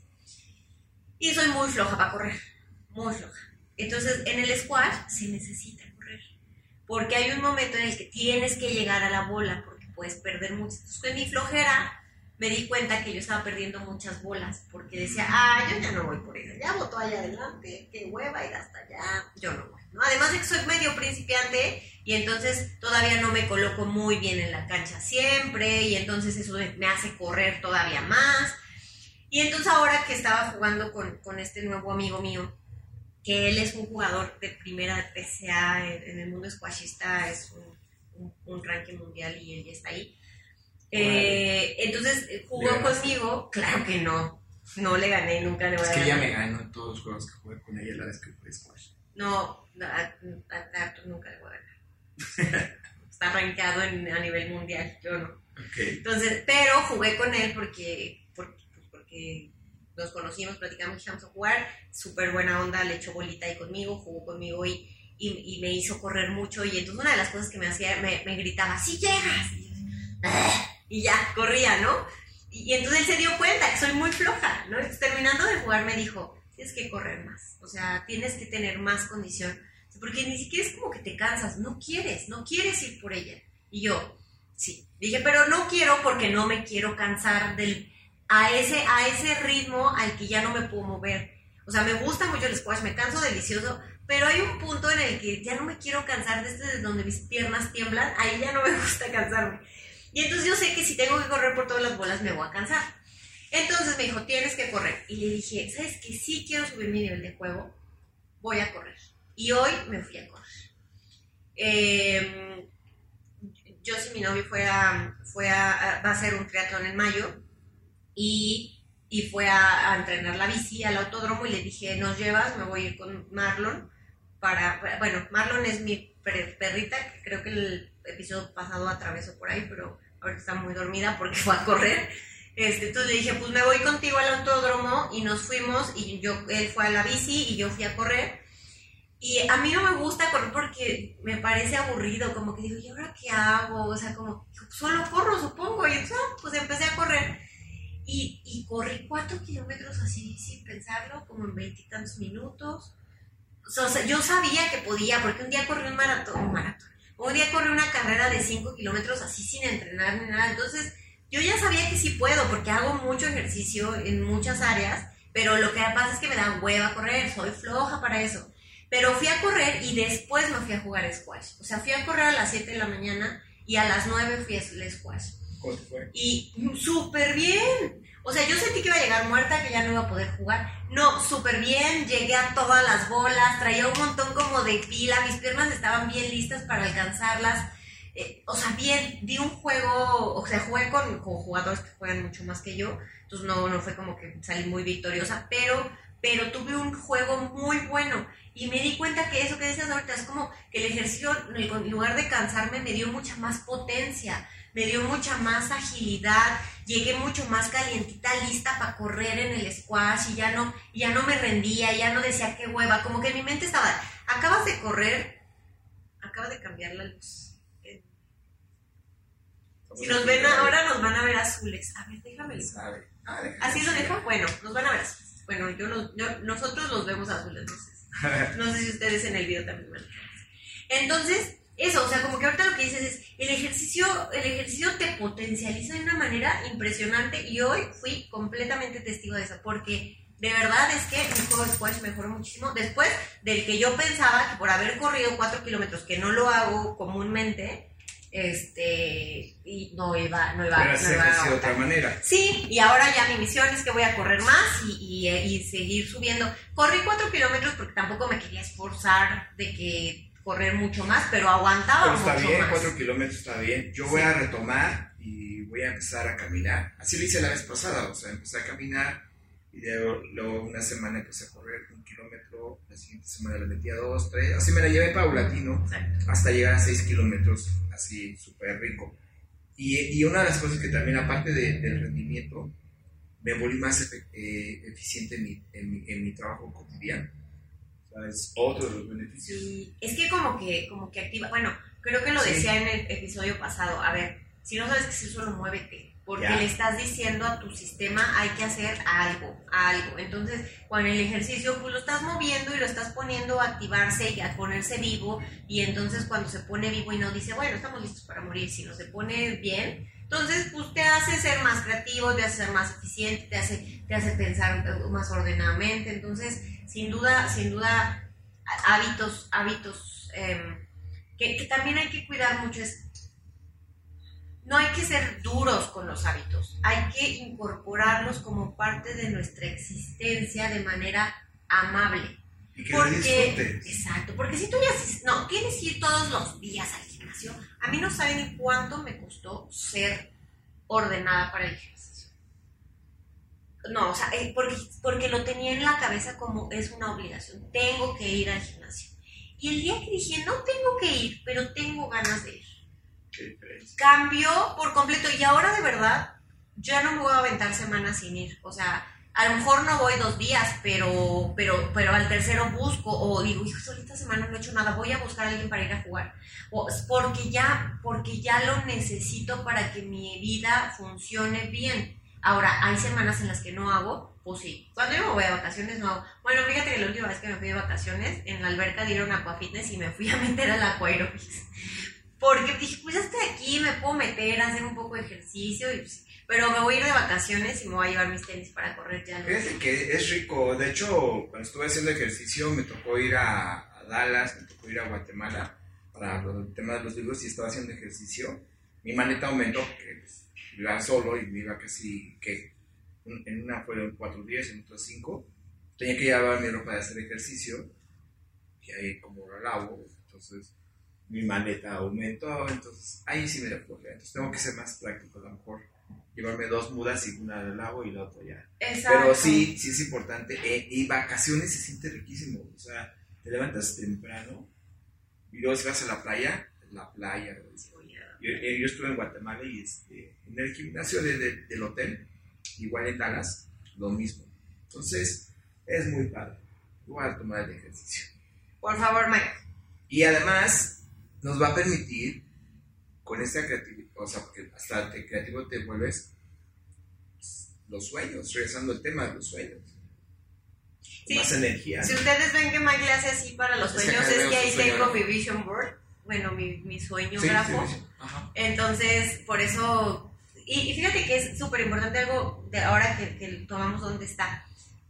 Y soy muy floja para correr, muy floja. Entonces, en el squash se necesita correr, porque hay un momento en el que tienes que llegar a la bola, porque puedes perder muchas. Entonces, con mi flojera, me di cuenta que yo estaba perdiendo muchas bolas, porque decía, ah, yo ya no voy por ella, ya voto allá adelante, qué hueva ir hasta allá, yo no voy, ¿no? Además de que soy medio principiante, y entonces todavía no me coloco muy bien en la cancha siempre, y entonces eso me hace correr todavía más. Y entonces ahora que estaba jugando con, con este nuevo amigo mío, que él es un jugador de primera P C A en el mundo squashista, es un, un, un ranking mundial y él ya está ahí. Eh, entonces jugó conmigo, claro que no, no le gané, nunca le voy a ganar. Es que ella me ganó en todos los juegos que jugué con ella la vez que fue squash. No, a, a, a Arthur nunca le voy a ganar. Está rankeado en, a nivel mundial, yo no. Okay. Entonces, pero jugué con él porque, porque, porque nos conocimos, platicamos, echamos a jugar, súper buena onda, le echó bolita ahí conmigo, jugó conmigo y, y, y me hizo correr mucho. Y entonces una de las cosas que me hacía, me, me gritaba, ¡sí llegas! Y, yo, y ya, corría, ¿no? Y, y entonces él se dio cuenta que soy muy floja, ¿no? Entonces, terminando de jugar me dijo, tienes que correr más, o sea, tienes que tener más condición, porque ni siquiera es como que te cansas, no quieres, no quieres ir por ella. Y yo, sí, dije, pero no quiero porque no me quiero cansar del... A ese, a ese ritmo al que ya no me puedo mover. O sea, me gusta mucho el squash, me canso delicioso, pero hay un punto en el que ya no me quiero cansar de este, de donde mis piernas tiemblan, ahí ya no me gusta cansarme. Y entonces yo sé que si tengo que correr por todas las bolas me voy a cansar. Entonces me dijo, tienes que correr. Y le dije, ¿sabes qué? Sí quiero subir mi nivel de juego, voy a correr. Y hoy me fui a correr. Eh, yo si mi novio fuera, fue a, a, va a hacer un triatlón en mayo, Y, y fue a, a entrenar la bici al autódromo y le dije, ¿nos llevas? Me voy a ir con Marlon para, bueno, Marlon es mi per, perrita, que creo que el episodio pasado atravesó por ahí, pero ahorita está muy dormida porque fue a correr. Este, entonces le dije, pues me voy contigo al autódromo y nos fuimos y yo, él fue a la bici y yo fui a correr. Y a mí no me gusta correr porque me parece aburrido, como que digo, ¿y ahora qué hago? O sea, como, solo corro, supongo. Y entonces, pues empecé a correr. Y, y corrí cuatro kilómetros así, sin pensarlo, como en veintitantos minutos. O sea, yo sabía que podía, porque un día corrí un maratón, un maratón. Un día corrí una carrera de cinco kilómetros así sin entrenar ni nada. Entonces, yo ya sabía que sí puedo, porque hago mucho ejercicio en muchas áreas, pero lo que pasa es que me da hueva correr, soy floja para eso. Pero fui a correr y después me fui a jugar squash. O sea, fui a correr a las siete de la mañana y a las nueve fui al squash. ¿Cómo fue? Y súper bien. O sea, yo sentí que iba a llegar muerta, que ya no iba a poder jugar. No, súper bien, llegué a todas las bolas, traía un montón como de pila, mis piernas estaban bien listas para alcanzarlas. Eh, o sea, bien, di un juego, o sea, jugué con, con jugadores que juegan mucho más que yo, entonces no, no fue como que salí muy victoriosa, pero, pero tuve un juego muy bueno. Y me di cuenta que eso que decías ahorita es como que el ejercicio, en lugar de cansarme, me dio mucha más potencia, me dio mucha más agilidad, llegué mucho más calientita, lista para correr en el squash y ya no, ya no me rendía, ya no decía qué hueva, como que en mi mente estaba, acabas de correr, acaba de cambiar la luz. Si nos ven ahora, nos van a ver azules. A ver, déjame. Ah, ¿Así lo dejo? Bueno, nos van a ver azules. Bueno, yo, los, yo nosotros los vemos azules, no sé. No sé si ustedes en el video también van a ver. Entonces, eso, o sea, como que ahorita lo que dices es, el ejercicio, el ejercicio te potencializa de una manera impresionante y hoy fui completamente testigo de eso, porque de verdad es que mi juego de squash mejoró muchísimo después del que yo pensaba que por haber corrido cuatro kilómetros, que no lo hago comúnmente, este, y no iba, no iba, pero no hacer iba ejercicio de otra manera. Sí, y ahora ya mi misión es que voy a correr más y, y, y seguir subiendo. Corrí cuatro kilómetros porque tampoco me quería esforzar de que correr mucho más, pero aguantaba pero está mucho bien, más. cuatro kilómetros está bien. Yo voy sí. a retomar y voy a empezar a caminar. Así lo hice la vez pasada, o sea, empecé a caminar y luego, luego una semana empecé a correr un kilómetro, la siguiente semana le metí a dos, tres, así me la llevé paulatino. Exacto. Hasta llegar a seis kilómetros, así súper rico. Y, y una de las cosas que también, aparte de, del rendimiento, me volví más efe, eh, eficiente en mi, en, mi, en mi trabajo cotidiano. O sea, es otro de los beneficios. Sí, es que como que, como que activa, bueno, creo que lo sí. decía en el episodio pasado, a ver, si no sabes qué es eso, solo muévete. Porque ya. le estás diciendo a tu sistema hay que hacer algo, algo. Entonces, con el ejercicio, pues lo estás moviendo y lo estás poniendo a activarse y a ponerse vivo. Y entonces cuando se pone vivo y no dice, bueno, estamos listos para morir, sino se pone bien, entonces pues te hace ser más creativo, te hace ser más eficiente, te hace, te hace pensar más ordenadamente. Entonces, sin duda, sin duda, hábitos, hábitos eh, que, que también hay que cuidar mucho es, no hay que ser duros con los hábitos, hay que incorporarlos como parte de nuestra existencia de manera amable. Y que porque, disfrutes. Exacto, porque si tú ya no, tienes que ir todos los días al gimnasio, a mí no saben ni cuánto me costó ser ordenada para el ejercicio. No, o sea, porque, porque lo tenía en la cabeza como es una obligación, tengo que ir al gimnasio. Y el día que dije, no tengo que ir, pero tengo ganas de ir, cambió por completo y ahora de verdad ya no me voy a aventar semanas sin ir, o sea, a lo mejor no voy dos días, pero pero pero al tercero busco o digo, hijo, esta semana no he hecho nada, voy a buscar a alguien para ir a jugar, o, porque ya porque ya lo necesito para que mi vida funcione bien. Ahora, hay semanas en las que no hago, pues sí, cuando yo me voy de vacaciones no hago. Bueno, fíjate que la última vez que me fui de vacaciones, en la alberca dieron aquafitness y me fui a meter al aquaerobics. Porque dije, pues ya estoy aquí, me puedo meter a hacer un poco de ejercicio, y pues, pero me voy a ir de vacaciones y me voy a llevar mis tenis para correr ya. Fíjate que es rico, de hecho, cuando estuve haciendo ejercicio me tocó ir a, a Dallas, me tocó ir a Guatemala para el tema de los libros y estaba haciendo ejercicio. Mi maleta aumentó, que pues, iba solo y me iba casi, que en una fueron cuatro días, en otras cinco. Tenía que llevar mi ropa de hacer ejercicio y ahí como la lavo, entonces mi maleta aumentó, entonces ahí sí me la puedo. Entonces tengo que ser más práctico, a lo mejor llevarme dos mudas y una del lavo y la otra ya. Exacto. Pero sí, sí es importante. Eh, y vacaciones se siente riquísimo, o sea, te levantas temprano y luego si vas a la playa, la playa. Yo, yo estuve en Guatemala y este, en el gimnasio de, de, del hotel igual en Dallas, lo mismo. Entonces, es muy padre. Voy a tomar el ejercicio. Por favor, Mike. Y además, nos va a permitir, con esta creatividad, o sea, porque hasta te creativo te vuelves, pues, los sueños, regresando al tema de los sueños. Sí, más energía. Si ustedes ven que Mike le hace así para los sueños, es que, es que ahí tengo grafo. mi vision board, bueno, mi, mi sueño Sí, grafo. sí, sí. Ajá. Entonces, por eso, y, y fíjate que es súper importante algo de ahora que, que tomamos dónde está,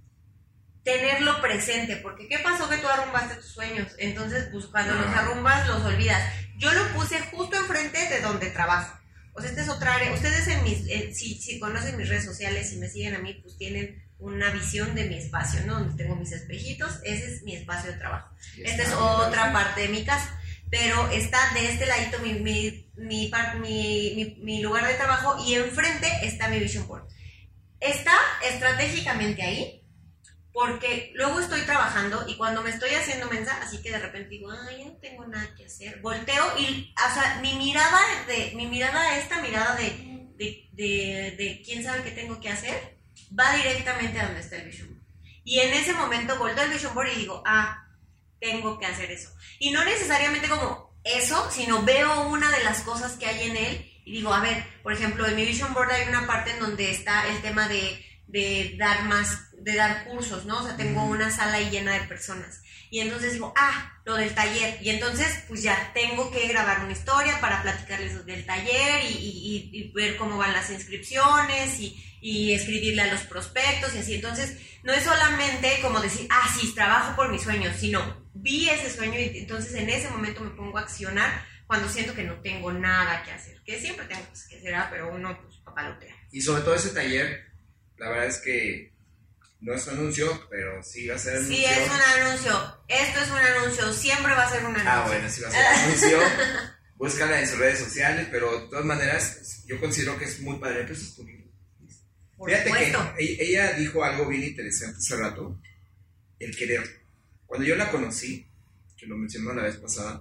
tenerlo presente, porque ¿qué pasó que tú arrumbaste tus sueños? Entonces, pues cuando No. los arrumbas, los olvidas. Yo lo puse justo enfrente de donde trabajo. O sea, esta es otra área. Ustedes en mis, eh, si, si conocen mis redes sociales, si me siguen a mí, pues tienen una visión de mi espacio, ¿no? Donde tengo mis espejitos, ese es mi espacio de trabajo. Esta es otra parte de mi casa, pero está de este ladito mi, mi, mi, par- mi, mi, mi lugar de trabajo y enfrente está mi vision board. Está estratégicamente ahí, porque luego estoy trabajando y cuando me estoy haciendo mensa, así que de repente digo, ay, ya no tengo nada que hacer, volteo y, o sea, mi mirada, de, mi mirada, esta mirada de, de, de, de quién sabe qué tengo que hacer, va directamente a donde está el vision board. Y en ese momento volteo el vision board y digo, ah, tengo que hacer eso. Y no necesariamente como eso, sino veo una de las cosas que hay en él y digo, a ver, por ejemplo, en mi vision board hay una parte en donde está el tema de, de dar más, de dar cursos, ¿no? O sea, tengo una sala ahí llena de personas. Y entonces digo, ah, lo del taller. Y entonces, pues ya tengo que grabar una historia para platicarles del taller y, y, y ver cómo van las inscripciones y, y escribirle a los prospectos y así. Entonces, no es solamente como decir, ah, sí, trabajo por mis sueños, sino vi ese sueño y entonces en ese momento me pongo a accionar cuando siento que no tengo nada que hacer. Que siempre tengo cosas que hacer, ¿ah? Pero uno, pues, papalotea. Y sobre todo ese taller, la verdad es que no es un anuncio, pero sí va a ser anuncio. Sí, es un anuncio. Esto es un anuncio. Siempre va a ser un anuncio. Ah, bueno, sí va a ser un anuncio. Búscala en sus redes sociales, pero de todas maneras, yo considero que es muy padre. Pero eso es tu libro. Por Fíjate supuesto. que ella, ella dijo algo bien interesante hace rato, el querer. Cuando yo la conocí, que lo mencionó la vez pasada,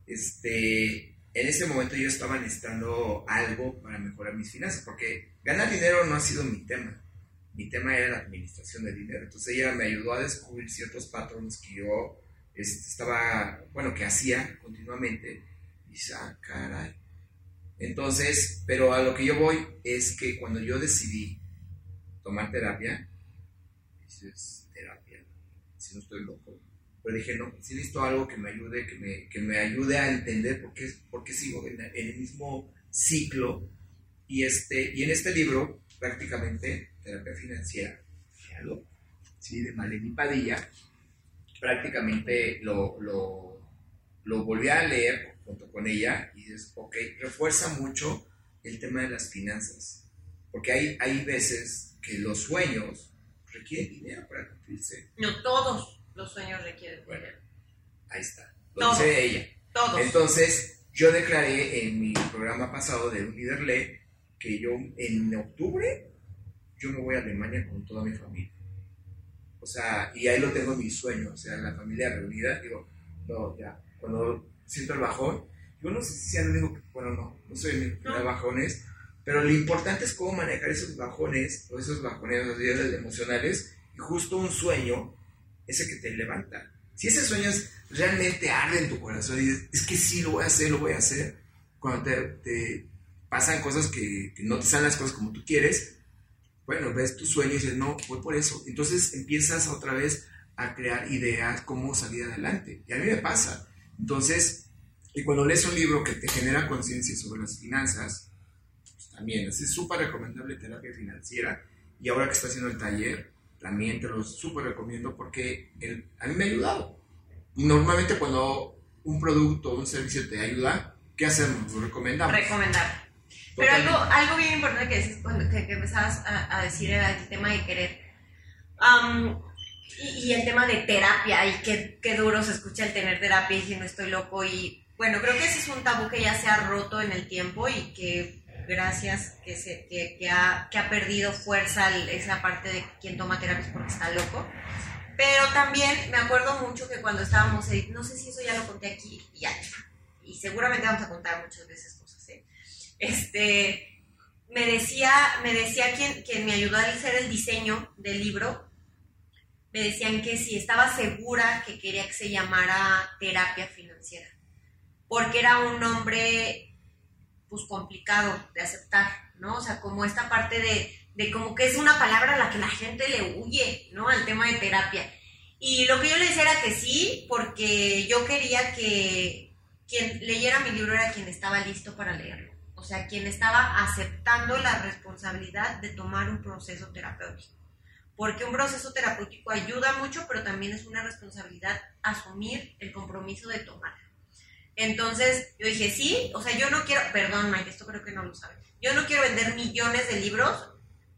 este, en ese momento yo estaba necesitando algo para mejorar mis finanzas, porque ganar dinero no ha sido mi tema. Mi tema era la administración del dinero. Entonces ella me ayudó a descubrir ciertos patrones que yo este, estaba, bueno, que hacía continuamente. Y dice, ah, caray. Entonces, pero a lo que yo voy es que cuando yo decidí tomar terapia, dices, terapia, si no estoy loco. Pero dije, no, si necesito algo que me ayude, que me, que me ayude a entender por qué, por qué sigo en, en el mismo ciclo. Y, este, y en este libro, prácticamente, Terapia Financiera, fíjalo, ¿sí? De Maleni Padilla, prácticamente lo, lo, lo volví a leer junto con ella y dices, ok, refuerza mucho el tema de las finanzas, porque hay, hay veces que los sueños requieren dinero para cumplirse. No, todos los sueños requieren Bueno, dinero. ahí está, lo Todos. dice ella. Todos. Entonces, yo declaré en mi programa pasado de Un Líder Lee que yo en octubre yo me voy a Alemania con toda mi familia. O sea, y ahí lo tengo en mi sueño, o sea, la familia reunida. Digo, no, ya, cuando siento el bajón, yo no sé si sea lo único que, bueno, no, no soy el único que da bajones, pero lo importante es cómo manejar esos bajones, o esos bajones, los días emocionales, y justo un sueño, ese que te levanta. Si ese sueño es, realmente arde en tu corazón y dices, es que sí, lo voy a hacer, lo voy a hacer, cuando te, te pasan cosas que, que no te salen las cosas como tú quieres, bueno, ves tu sueño y dices, no, voy por eso. Entonces empiezas otra vez a crear ideas, cómo salir adelante. Y a mí me pasa. Entonces, y cuando lees un libro que te genera conciencia sobre las finanzas, pues también, es súper recomendable Terapia Financiera. Y ahora que está haciendo el taller, también te lo súper recomiendo porque el, a mí me ha ayudado. Y normalmente cuando un producto o un servicio te ayuda, ¿qué hacemos? Lo recomendamos. Recomendar. Pero algo, algo bien importante que, decís, cuando, que, que empezabas a, a decir era el tema de querer. Um, y, y el tema de terapia, y qué, qué duro se escucha el tener terapia y si no estoy loco. Y bueno, creo que ese es un tabú que ya se ha roto en el tiempo y que gracias que, se, que, que, ha, que ha perdido fuerza esa parte de quien toma terapia es porque está loco. Pero también me acuerdo mucho que cuando estábamos, no sé si eso ya lo conté aquí, y, ya, y seguramente vamos a contar muchas veces cosas, ¿eh? Este, me decía, me decía quien, quien me ayudó a hacer el diseño del libro, me decían que si estaba segura que quería que se llamara terapia financiera, porque era un nombre pues complicado de aceptar, ¿no? O sea, como esta parte de, de como que es una palabra a la que la gente le huye, ¿no? Al tema de terapia. Y lo que yo le decía era que sí, porque yo quería que quien leyera mi libro era quien estaba listo para leerlo. O sea, quien estaba aceptando la responsabilidad de tomar un proceso terapéutico. Porque un proceso terapéutico ayuda mucho, pero también es una responsabilidad asumir el compromiso de tomarlo. Entonces, yo dije, sí, o sea, yo no quiero, perdón, Mike, esto creo que no lo saben, yo no quiero vender millones de libros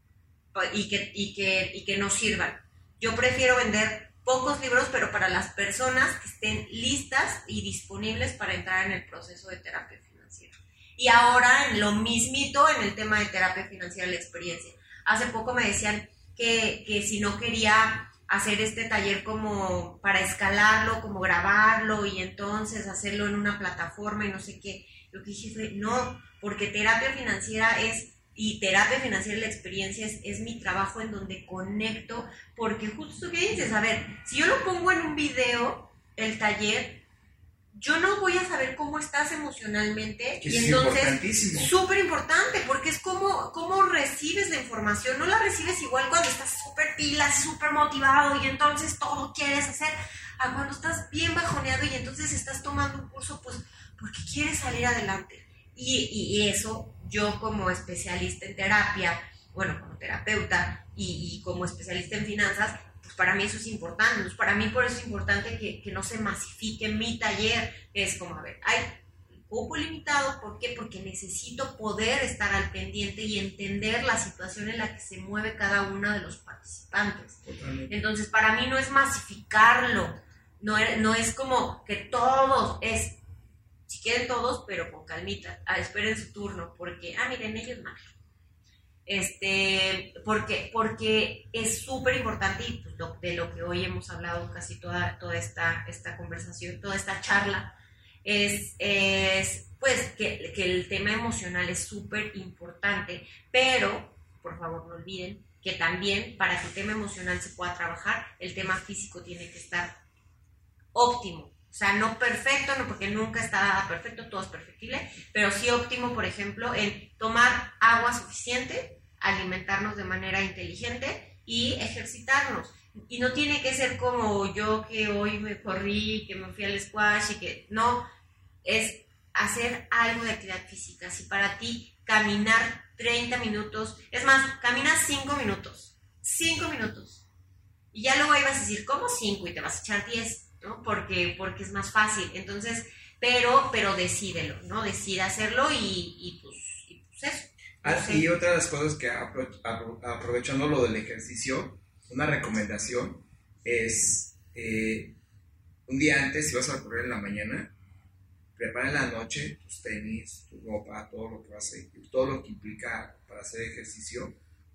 y que, y que, y que no sirvan. Yo prefiero vender pocos libros, pero para las personas que estén listas y disponibles para entrar en el proceso de terapia financiera. Y ahora, en lo mismito, en el tema de terapia financiera, la experiencia. Hace poco me decían que, que si no quería hacer este taller como para escalarlo, como grabarlo y entonces hacerlo en una plataforma y no sé qué. Lo que dije fue, no, porque terapia financiera es, y terapia financiera la experiencia es, es mi trabajo en donde conecto, porque justo que dices, a ver, si yo lo pongo en un video, el taller, yo no voy a saber cómo estás emocionalmente. Que y es entonces, súper importante, porque es cómo, cómo recibes la información. No la recibes igual cuando estás súper pilas, súper motivado y entonces todo quieres hacer, a cuando estás bien bajoneado y entonces estás tomando un curso, pues, porque quieres salir adelante. Y, y eso, yo como especialista en terapia, bueno, como terapeuta y, y como especialista en finanzas, pues para mí eso es importante. Pues para mí por eso es importante que, que no se masifique mi taller, que es como, a ver, hay cupo limitado, ¿por qué? Porque necesito poder estar al pendiente y entender la situación en la que se mueve cada uno de los participantes. Totalmente. Entonces, para mí no es masificarlo, no es, no es como que todos, es, si quieren todos, pero con calmita, ah, esperen su turno, porque, ah, miren, ellos más. Este, porque, porque es súper importante y pues, lo, de lo que hoy hemos hablado casi toda, toda esta, esta conversación, toda esta charla, es, es pues que, que el tema emocional es súper importante, pero por favor no olviden que también para que el tema emocional se pueda trabajar, el tema físico tiene que estar óptimo. O sea, no perfecto, no, porque nunca está perfecto, todo es perfectible, pero sí óptimo, por ejemplo, en tomar agua suficiente, alimentarnos de manera inteligente y ejercitarnos. Y no tiene que ser como yo que hoy me corrí, que me fui al squash y que no, es hacer algo de actividad física. Si para ti caminar treinta minutos, es más, caminas cinco minutos, cinco minutos. Y ya luego ahí vas a decir, ¿cómo cinco? Y te vas a echar diez, ¿no? Porque, porque es más fácil. Entonces, pero, pero decídelo, ¿no? Decide hacerlo y, y, pues, y pues eso. Ah, y otra de las cosas que apro apro aprovechando lo del ejercicio, una recomendación es eh, un día antes, si vas a correr en la mañana, prepara en la noche tus tenis, tu ropa, todo lo que vas a hacer, todo lo que implica para hacer ejercicio,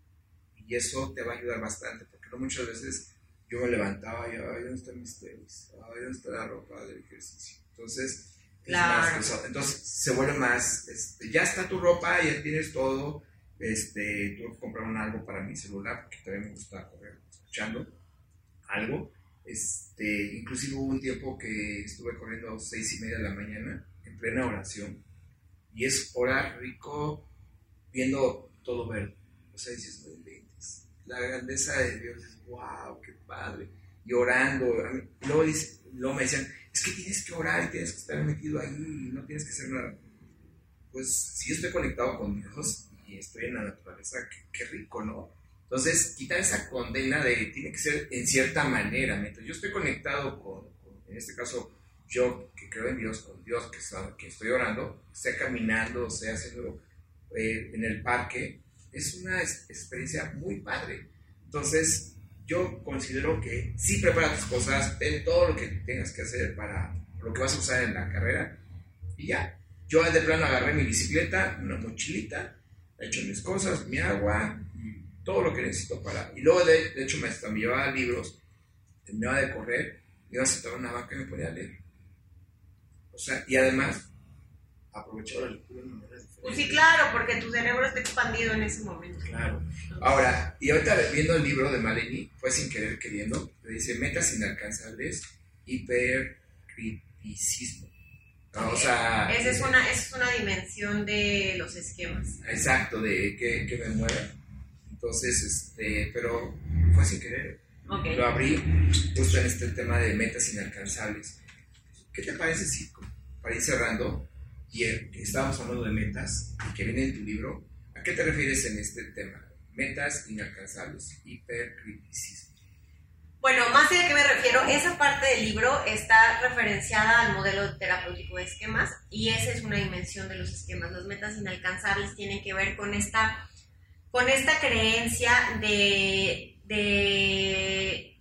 y eso te va a ayudar bastante, porque no muchas veces yo me levantaba y, ay, ¿dónde están mis tenis? Ay, ¿dónde está la ropa del ejercicio? Entonces, claro. es más, entonces se vuelve más, este, ya está tu ropa, ya tienes todo, este, tuve que comprar un algo para mi celular, porque también me gusta correr escuchando algo. Este, inclusive hubo un tiempo que estuve corriendo a las seis y media de la mañana en plena oración, y es orar rico viendo todo verde, o sea, dices, no inventes, la grandeza de Dios, es wow, qué padre, y orando. Y luego, dice, luego me decían, es que tienes que orar y tienes que estar metido ahí y no tienes que hacer nada. Pues si yo estoy conectado con Dios y estoy en la naturaleza, qué, qué rico, ¿no? Entonces, quitar esa condena de tiene que ser en cierta manera. Mientras yo estoy conectado con, con en este caso, yo que creo en Dios, con Dios que, está, que estoy orando, sea caminando, sea haciendo eh, en el parque, es una es, experiencia muy padre. Entonces, yo considero que sí, prepara tus cosas, ten todo lo que tengas que hacer para lo que vas a usar en la carrera y ya. Yo de plano agarré mi bicicleta, una mochilita, he hecho mis cosas, mi agua, todo lo que necesito para... Y luego, de, de hecho, me, me llevaba libros, me iba de correr, me iba a sentar en una banca y me ponía a leer. O sea, y además, aprovechado la lectura de manera diferente. Pues sí, claro, porque tu cerebro está expandido en ese momento. Claro. Ahora, y ahorita viendo el libro de Maleni, fue sin querer queriendo, le dice metas inalcanzables, hipercriticismo. ¿No? O sea, esa es una, esa es una dimensión de los esquemas. Exacto, de que, que me mueva. Entonces, este, pero fue sin querer. Okay. Lo abrí justo en este tema de metas inalcanzables. ¿Qué te parece si, para ir cerrando, y el, que estábamos hablando de metas, y que viene en tu libro, ¿a qué te refieres en este tema? Metas inalcanzables, hipercriticismo. Bueno, más de a qué me refiero, esa parte del libro está referenciada al modelo terapéutico de esquemas, y esa es una dimensión de los esquemas. Las metas inalcanzables tienen que ver con esta, con esta creencia de, de,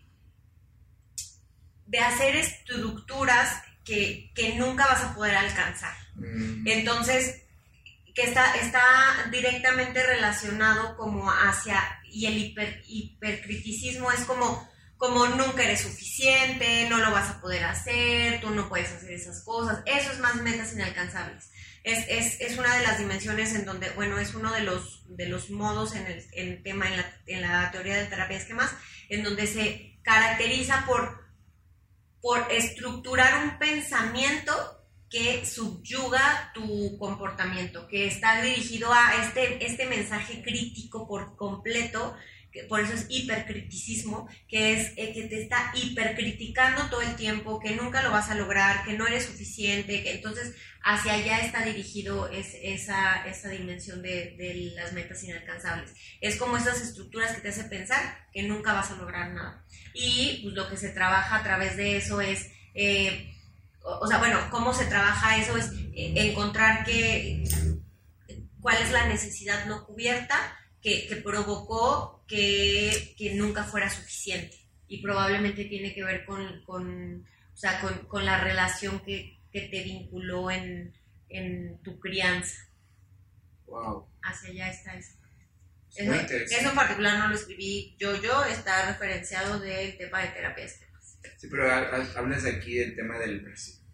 de hacer estructuras que, que nunca vas a poder alcanzar. Mm. Entonces, que está, está directamente relacionado como hacia, y el hiper, hipercriticismo es como, como nunca eres suficiente, no lo vas a poder hacer, tú no puedes hacer esas cosas. Eso es más metas inalcanzables. Es, es, es una de las dimensiones en donde, bueno, es uno de los, de los modos en el, en el tema, en la, en la teoría de terapia de esquemas, en donde se caracteriza por, por estructurar un pensamiento que subyuga tu comportamiento, que está dirigido a este, este mensaje crítico por completo, que por eso es hipercriticismo, que es eh, que te está hipercriticando todo el tiempo, que nunca lo vas a lograr, que no eres suficiente, que entonces hacia allá está dirigido es, esa, esa dimensión de, de las metas inalcanzables. Es como esas estructuras que te hacen pensar que nunca vas a lograr nada. Y pues, lo que se trabaja a través de eso es... Eh, O sea, bueno, ¿cómo se trabaja eso? Es eh, encontrar que, cuál es la necesidad no cubierta que, que provocó que, que nunca fuera suficiente. Y probablemente tiene que ver con, con, o sea, con, con la relación que, que te vinculó en, en tu crianza. Wow. Hacia allá está eso. Eso, eso en particular no lo escribí yo, yo, está referenciado del tema de terapia de esquemas. Sí, pero hablas aquí del tema del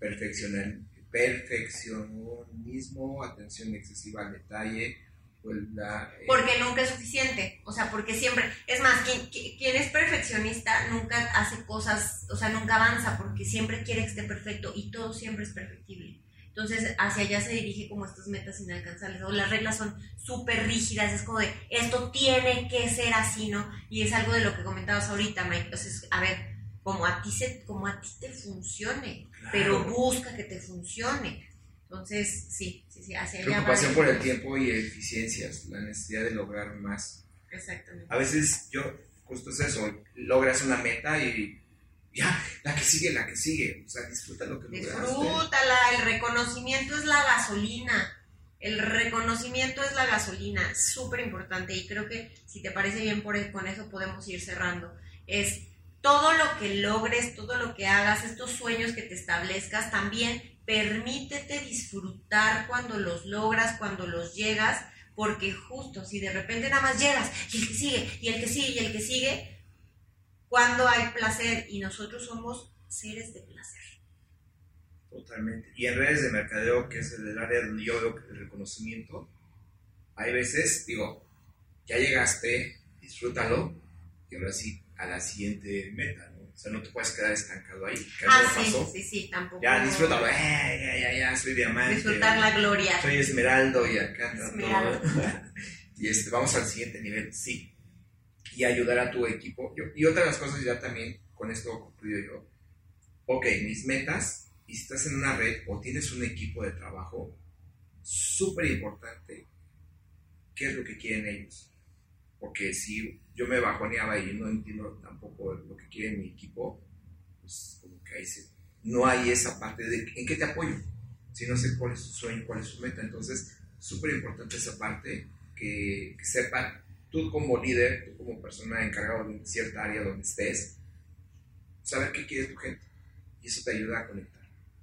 perfeccionismo, atención excesiva al detalle. Pues la, eh... Porque nunca es suficiente, o sea, porque siempre, es más, quien, quien es perfeccionista nunca hace cosas, o sea, nunca avanza, porque siempre quiere que esté perfecto y todo siempre es perfectible. Entonces, hacia allá se dirige como estas metas inalcanzables, o las reglas son súper rígidas, es como de, esto tiene que ser así, ¿no? Y es algo de lo que comentabas ahorita, Mike. Entonces, a ver, como a ti, se, como a ti te funcione, claro, pero busca que te funcione. Entonces, sí, sí, sí, hacia allá. Preocupación por el tiempo y eficiencias, la necesidad de lograr más. Exactamente. A veces yo, justo es eso, logras una meta y ya, la que sigue, la que sigue, o sea, disfruta lo que lograste. Disfrútala, el reconocimiento es la gasolina, el reconocimiento es la gasolina, súper importante, y creo que si te parece bien, por el, con eso podemos ir cerrando. Es todo lo que logres, todo lo que hagas, estos sueños que te establezcas, también permítete disfrutar cuando los logras, cuando los llegas, porque justo si de repente nada más llegas, y el que sigue, y el que sigue, y el que sigue, cuando hay placer, y nosotros somos seres de placer. Totalmente. Y en redes de mercadeo, que es el área donde yo veo el reconocimiento, hay veces, digo, ya llegaste, disfrútalo, y ahora sí, a la siguiente meta, ¿no? O sea, no te puedes quedar estancado ahí. ¿Qué ah, no sí, pasó? sí, sí, tampoco. Ya, disfrútalo, eh, ya, ya, ya, soy diamante. Disfrutar la gloria. Soy esmeraldo y acá Esmeralda. todo. Y este, vamos al siguiente nivel, sí. Y ayudar a tu equipo. Y otra de las cosas ya también, con esto concluyo yo. Ok, mis metas, y si estás en una red o tienes un equipo de trabajo, súper importante, ¿qué es lo que quieren ellos? Porque si yo me bajoneaba y no entiendo tampoco lo que quiere mi equipo, pues como que ahí se, no hay esa parte de en qué te apoyo, si no sé cuál es su sueño, cuál es su meta. Entonces, súper importante esa parte, que, que sepan, tú como líder, tú como persona encargada de cierta área donde estés, saber qué quiere tu gente, y eso te ayuda a conectar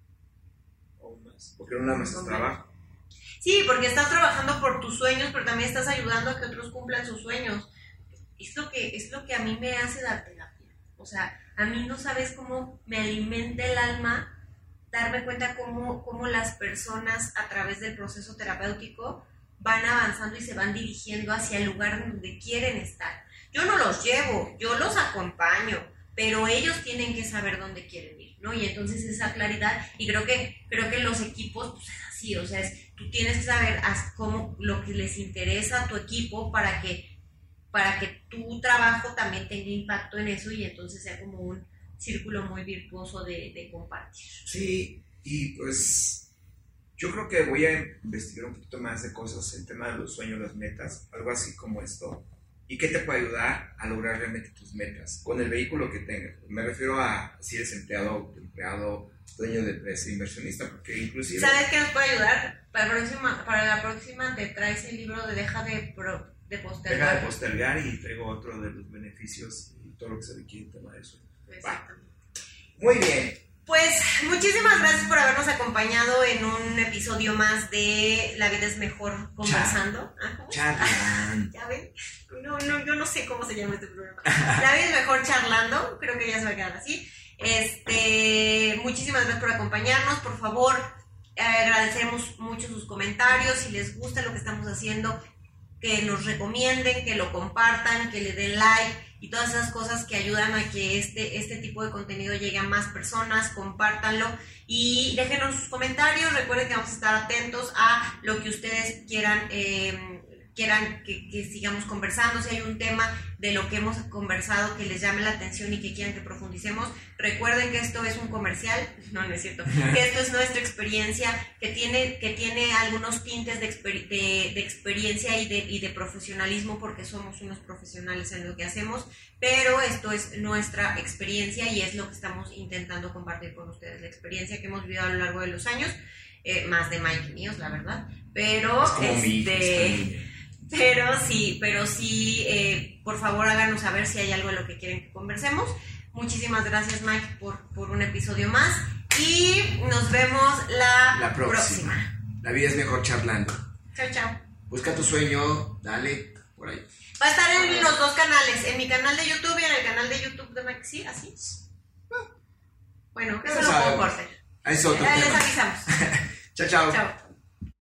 aún más, porque no nada más es trabajo. Sí, porque estás trabajando por tus sueños, pero también estás ayudando a que otros cumplan sus sueños. Es lo que, es lo que a mí me hace dar terapia. O sea, a mí no sabes cómo me alimenta el alma darme cuenta cómo, cómo las personas a través del proceso terapéutico van avanzando y se van dirigiendo hacia el lugar donde quieren estar. Yo no los llevo, yo los acompaño, pero ellos tienen que saber dónde quieren ir, ¿no? Y entonces esa claridad, y creo que, creo que los equipos, pues es así, o sea, es, tú tienes que saber cómo, lo que les interesa a tu equipo para que, para que tu trabajo también tenga impacto en eso y entonces sea como un círculo muy virtuoso de, de compartir. Sí, y pues yo creo que voy a investigar un poquito más de cosas, el tema de los sueños, las metas, algo así como esto. ¿Y qué te puede ayudar a lograr realmente tus metas? Con el vehículo que tengas. Me refiero a si eres empleado, empleado, dueño de empresa, inversionista, porque inclusive... ¿Sabes qué nos puede ayudar? Para la próxima, para la próxima te traes el libro de Deja de, pro, de postergar. Deja de postergar y traigo otro de los beneficios y todo lo que se requiere en tema de eso. Exactamente. Muy bien. Pues muchísimas gracias por habernos acompañado en un episodio más de La Vida es Mejor Conversando. Charlando. ¿Ya ven? No, no, yo no sé cómo se llama este programa. La Vida es Mejor Charlando, creo que ya se va a quedar así. Este, muchísimas gracias por acompañarnos. Por favor, eh, agradecemos mucho sus comentarios. Si les gusta lo que estamos haciendo, que nos recomienden, que lo compartan, que le den like y todas esas cosas que ayudan a que este, este tipo de contenido llegue a más personas. Compártanlo y déjenos sus comentarios. Recuerden que vamos a estar atentos a lo que ustedes quieran, eh, quieran que, que sigamos conversando. Si hay un tema de lo que hemos conversado que les llame la atención y que quieran que profundicemos, recuerden que esto es un comercial, no, no es cierto, que esto es nuestra experiencia, que tiene, que tiene algunos tintes de, exper de, de experiencia y de, y de profesionalismo, porque somos unos profesionales en lo que hacemos, pero esto es nuestra experiencia y es lo que estamos intentando compartir con ustedes, la experiencia que hemos vivido a lo largo de los años, eh, más de Mike y míos, la verdad, pero... Es como este, mi hijo, es Pero sí, pero sí, eh, por favor háganos saber si hay algo de lo que quieren que conversemos. Muchísimas gracias, Mike, por, por un episodio más y nos vemos la, la próxima. próxima. La vida es mejor charlando. Chao, chao. Busca tu sueño, dale, por ahí. Va a estar en los dos canales, en mi canal de YouTube y en el canal de YouTube de Mike. ¿Sí? ¿Así? Bueno, eso lo puedo cortar. Es otro Ya tema. les avisamos. Chao, chao. Chao.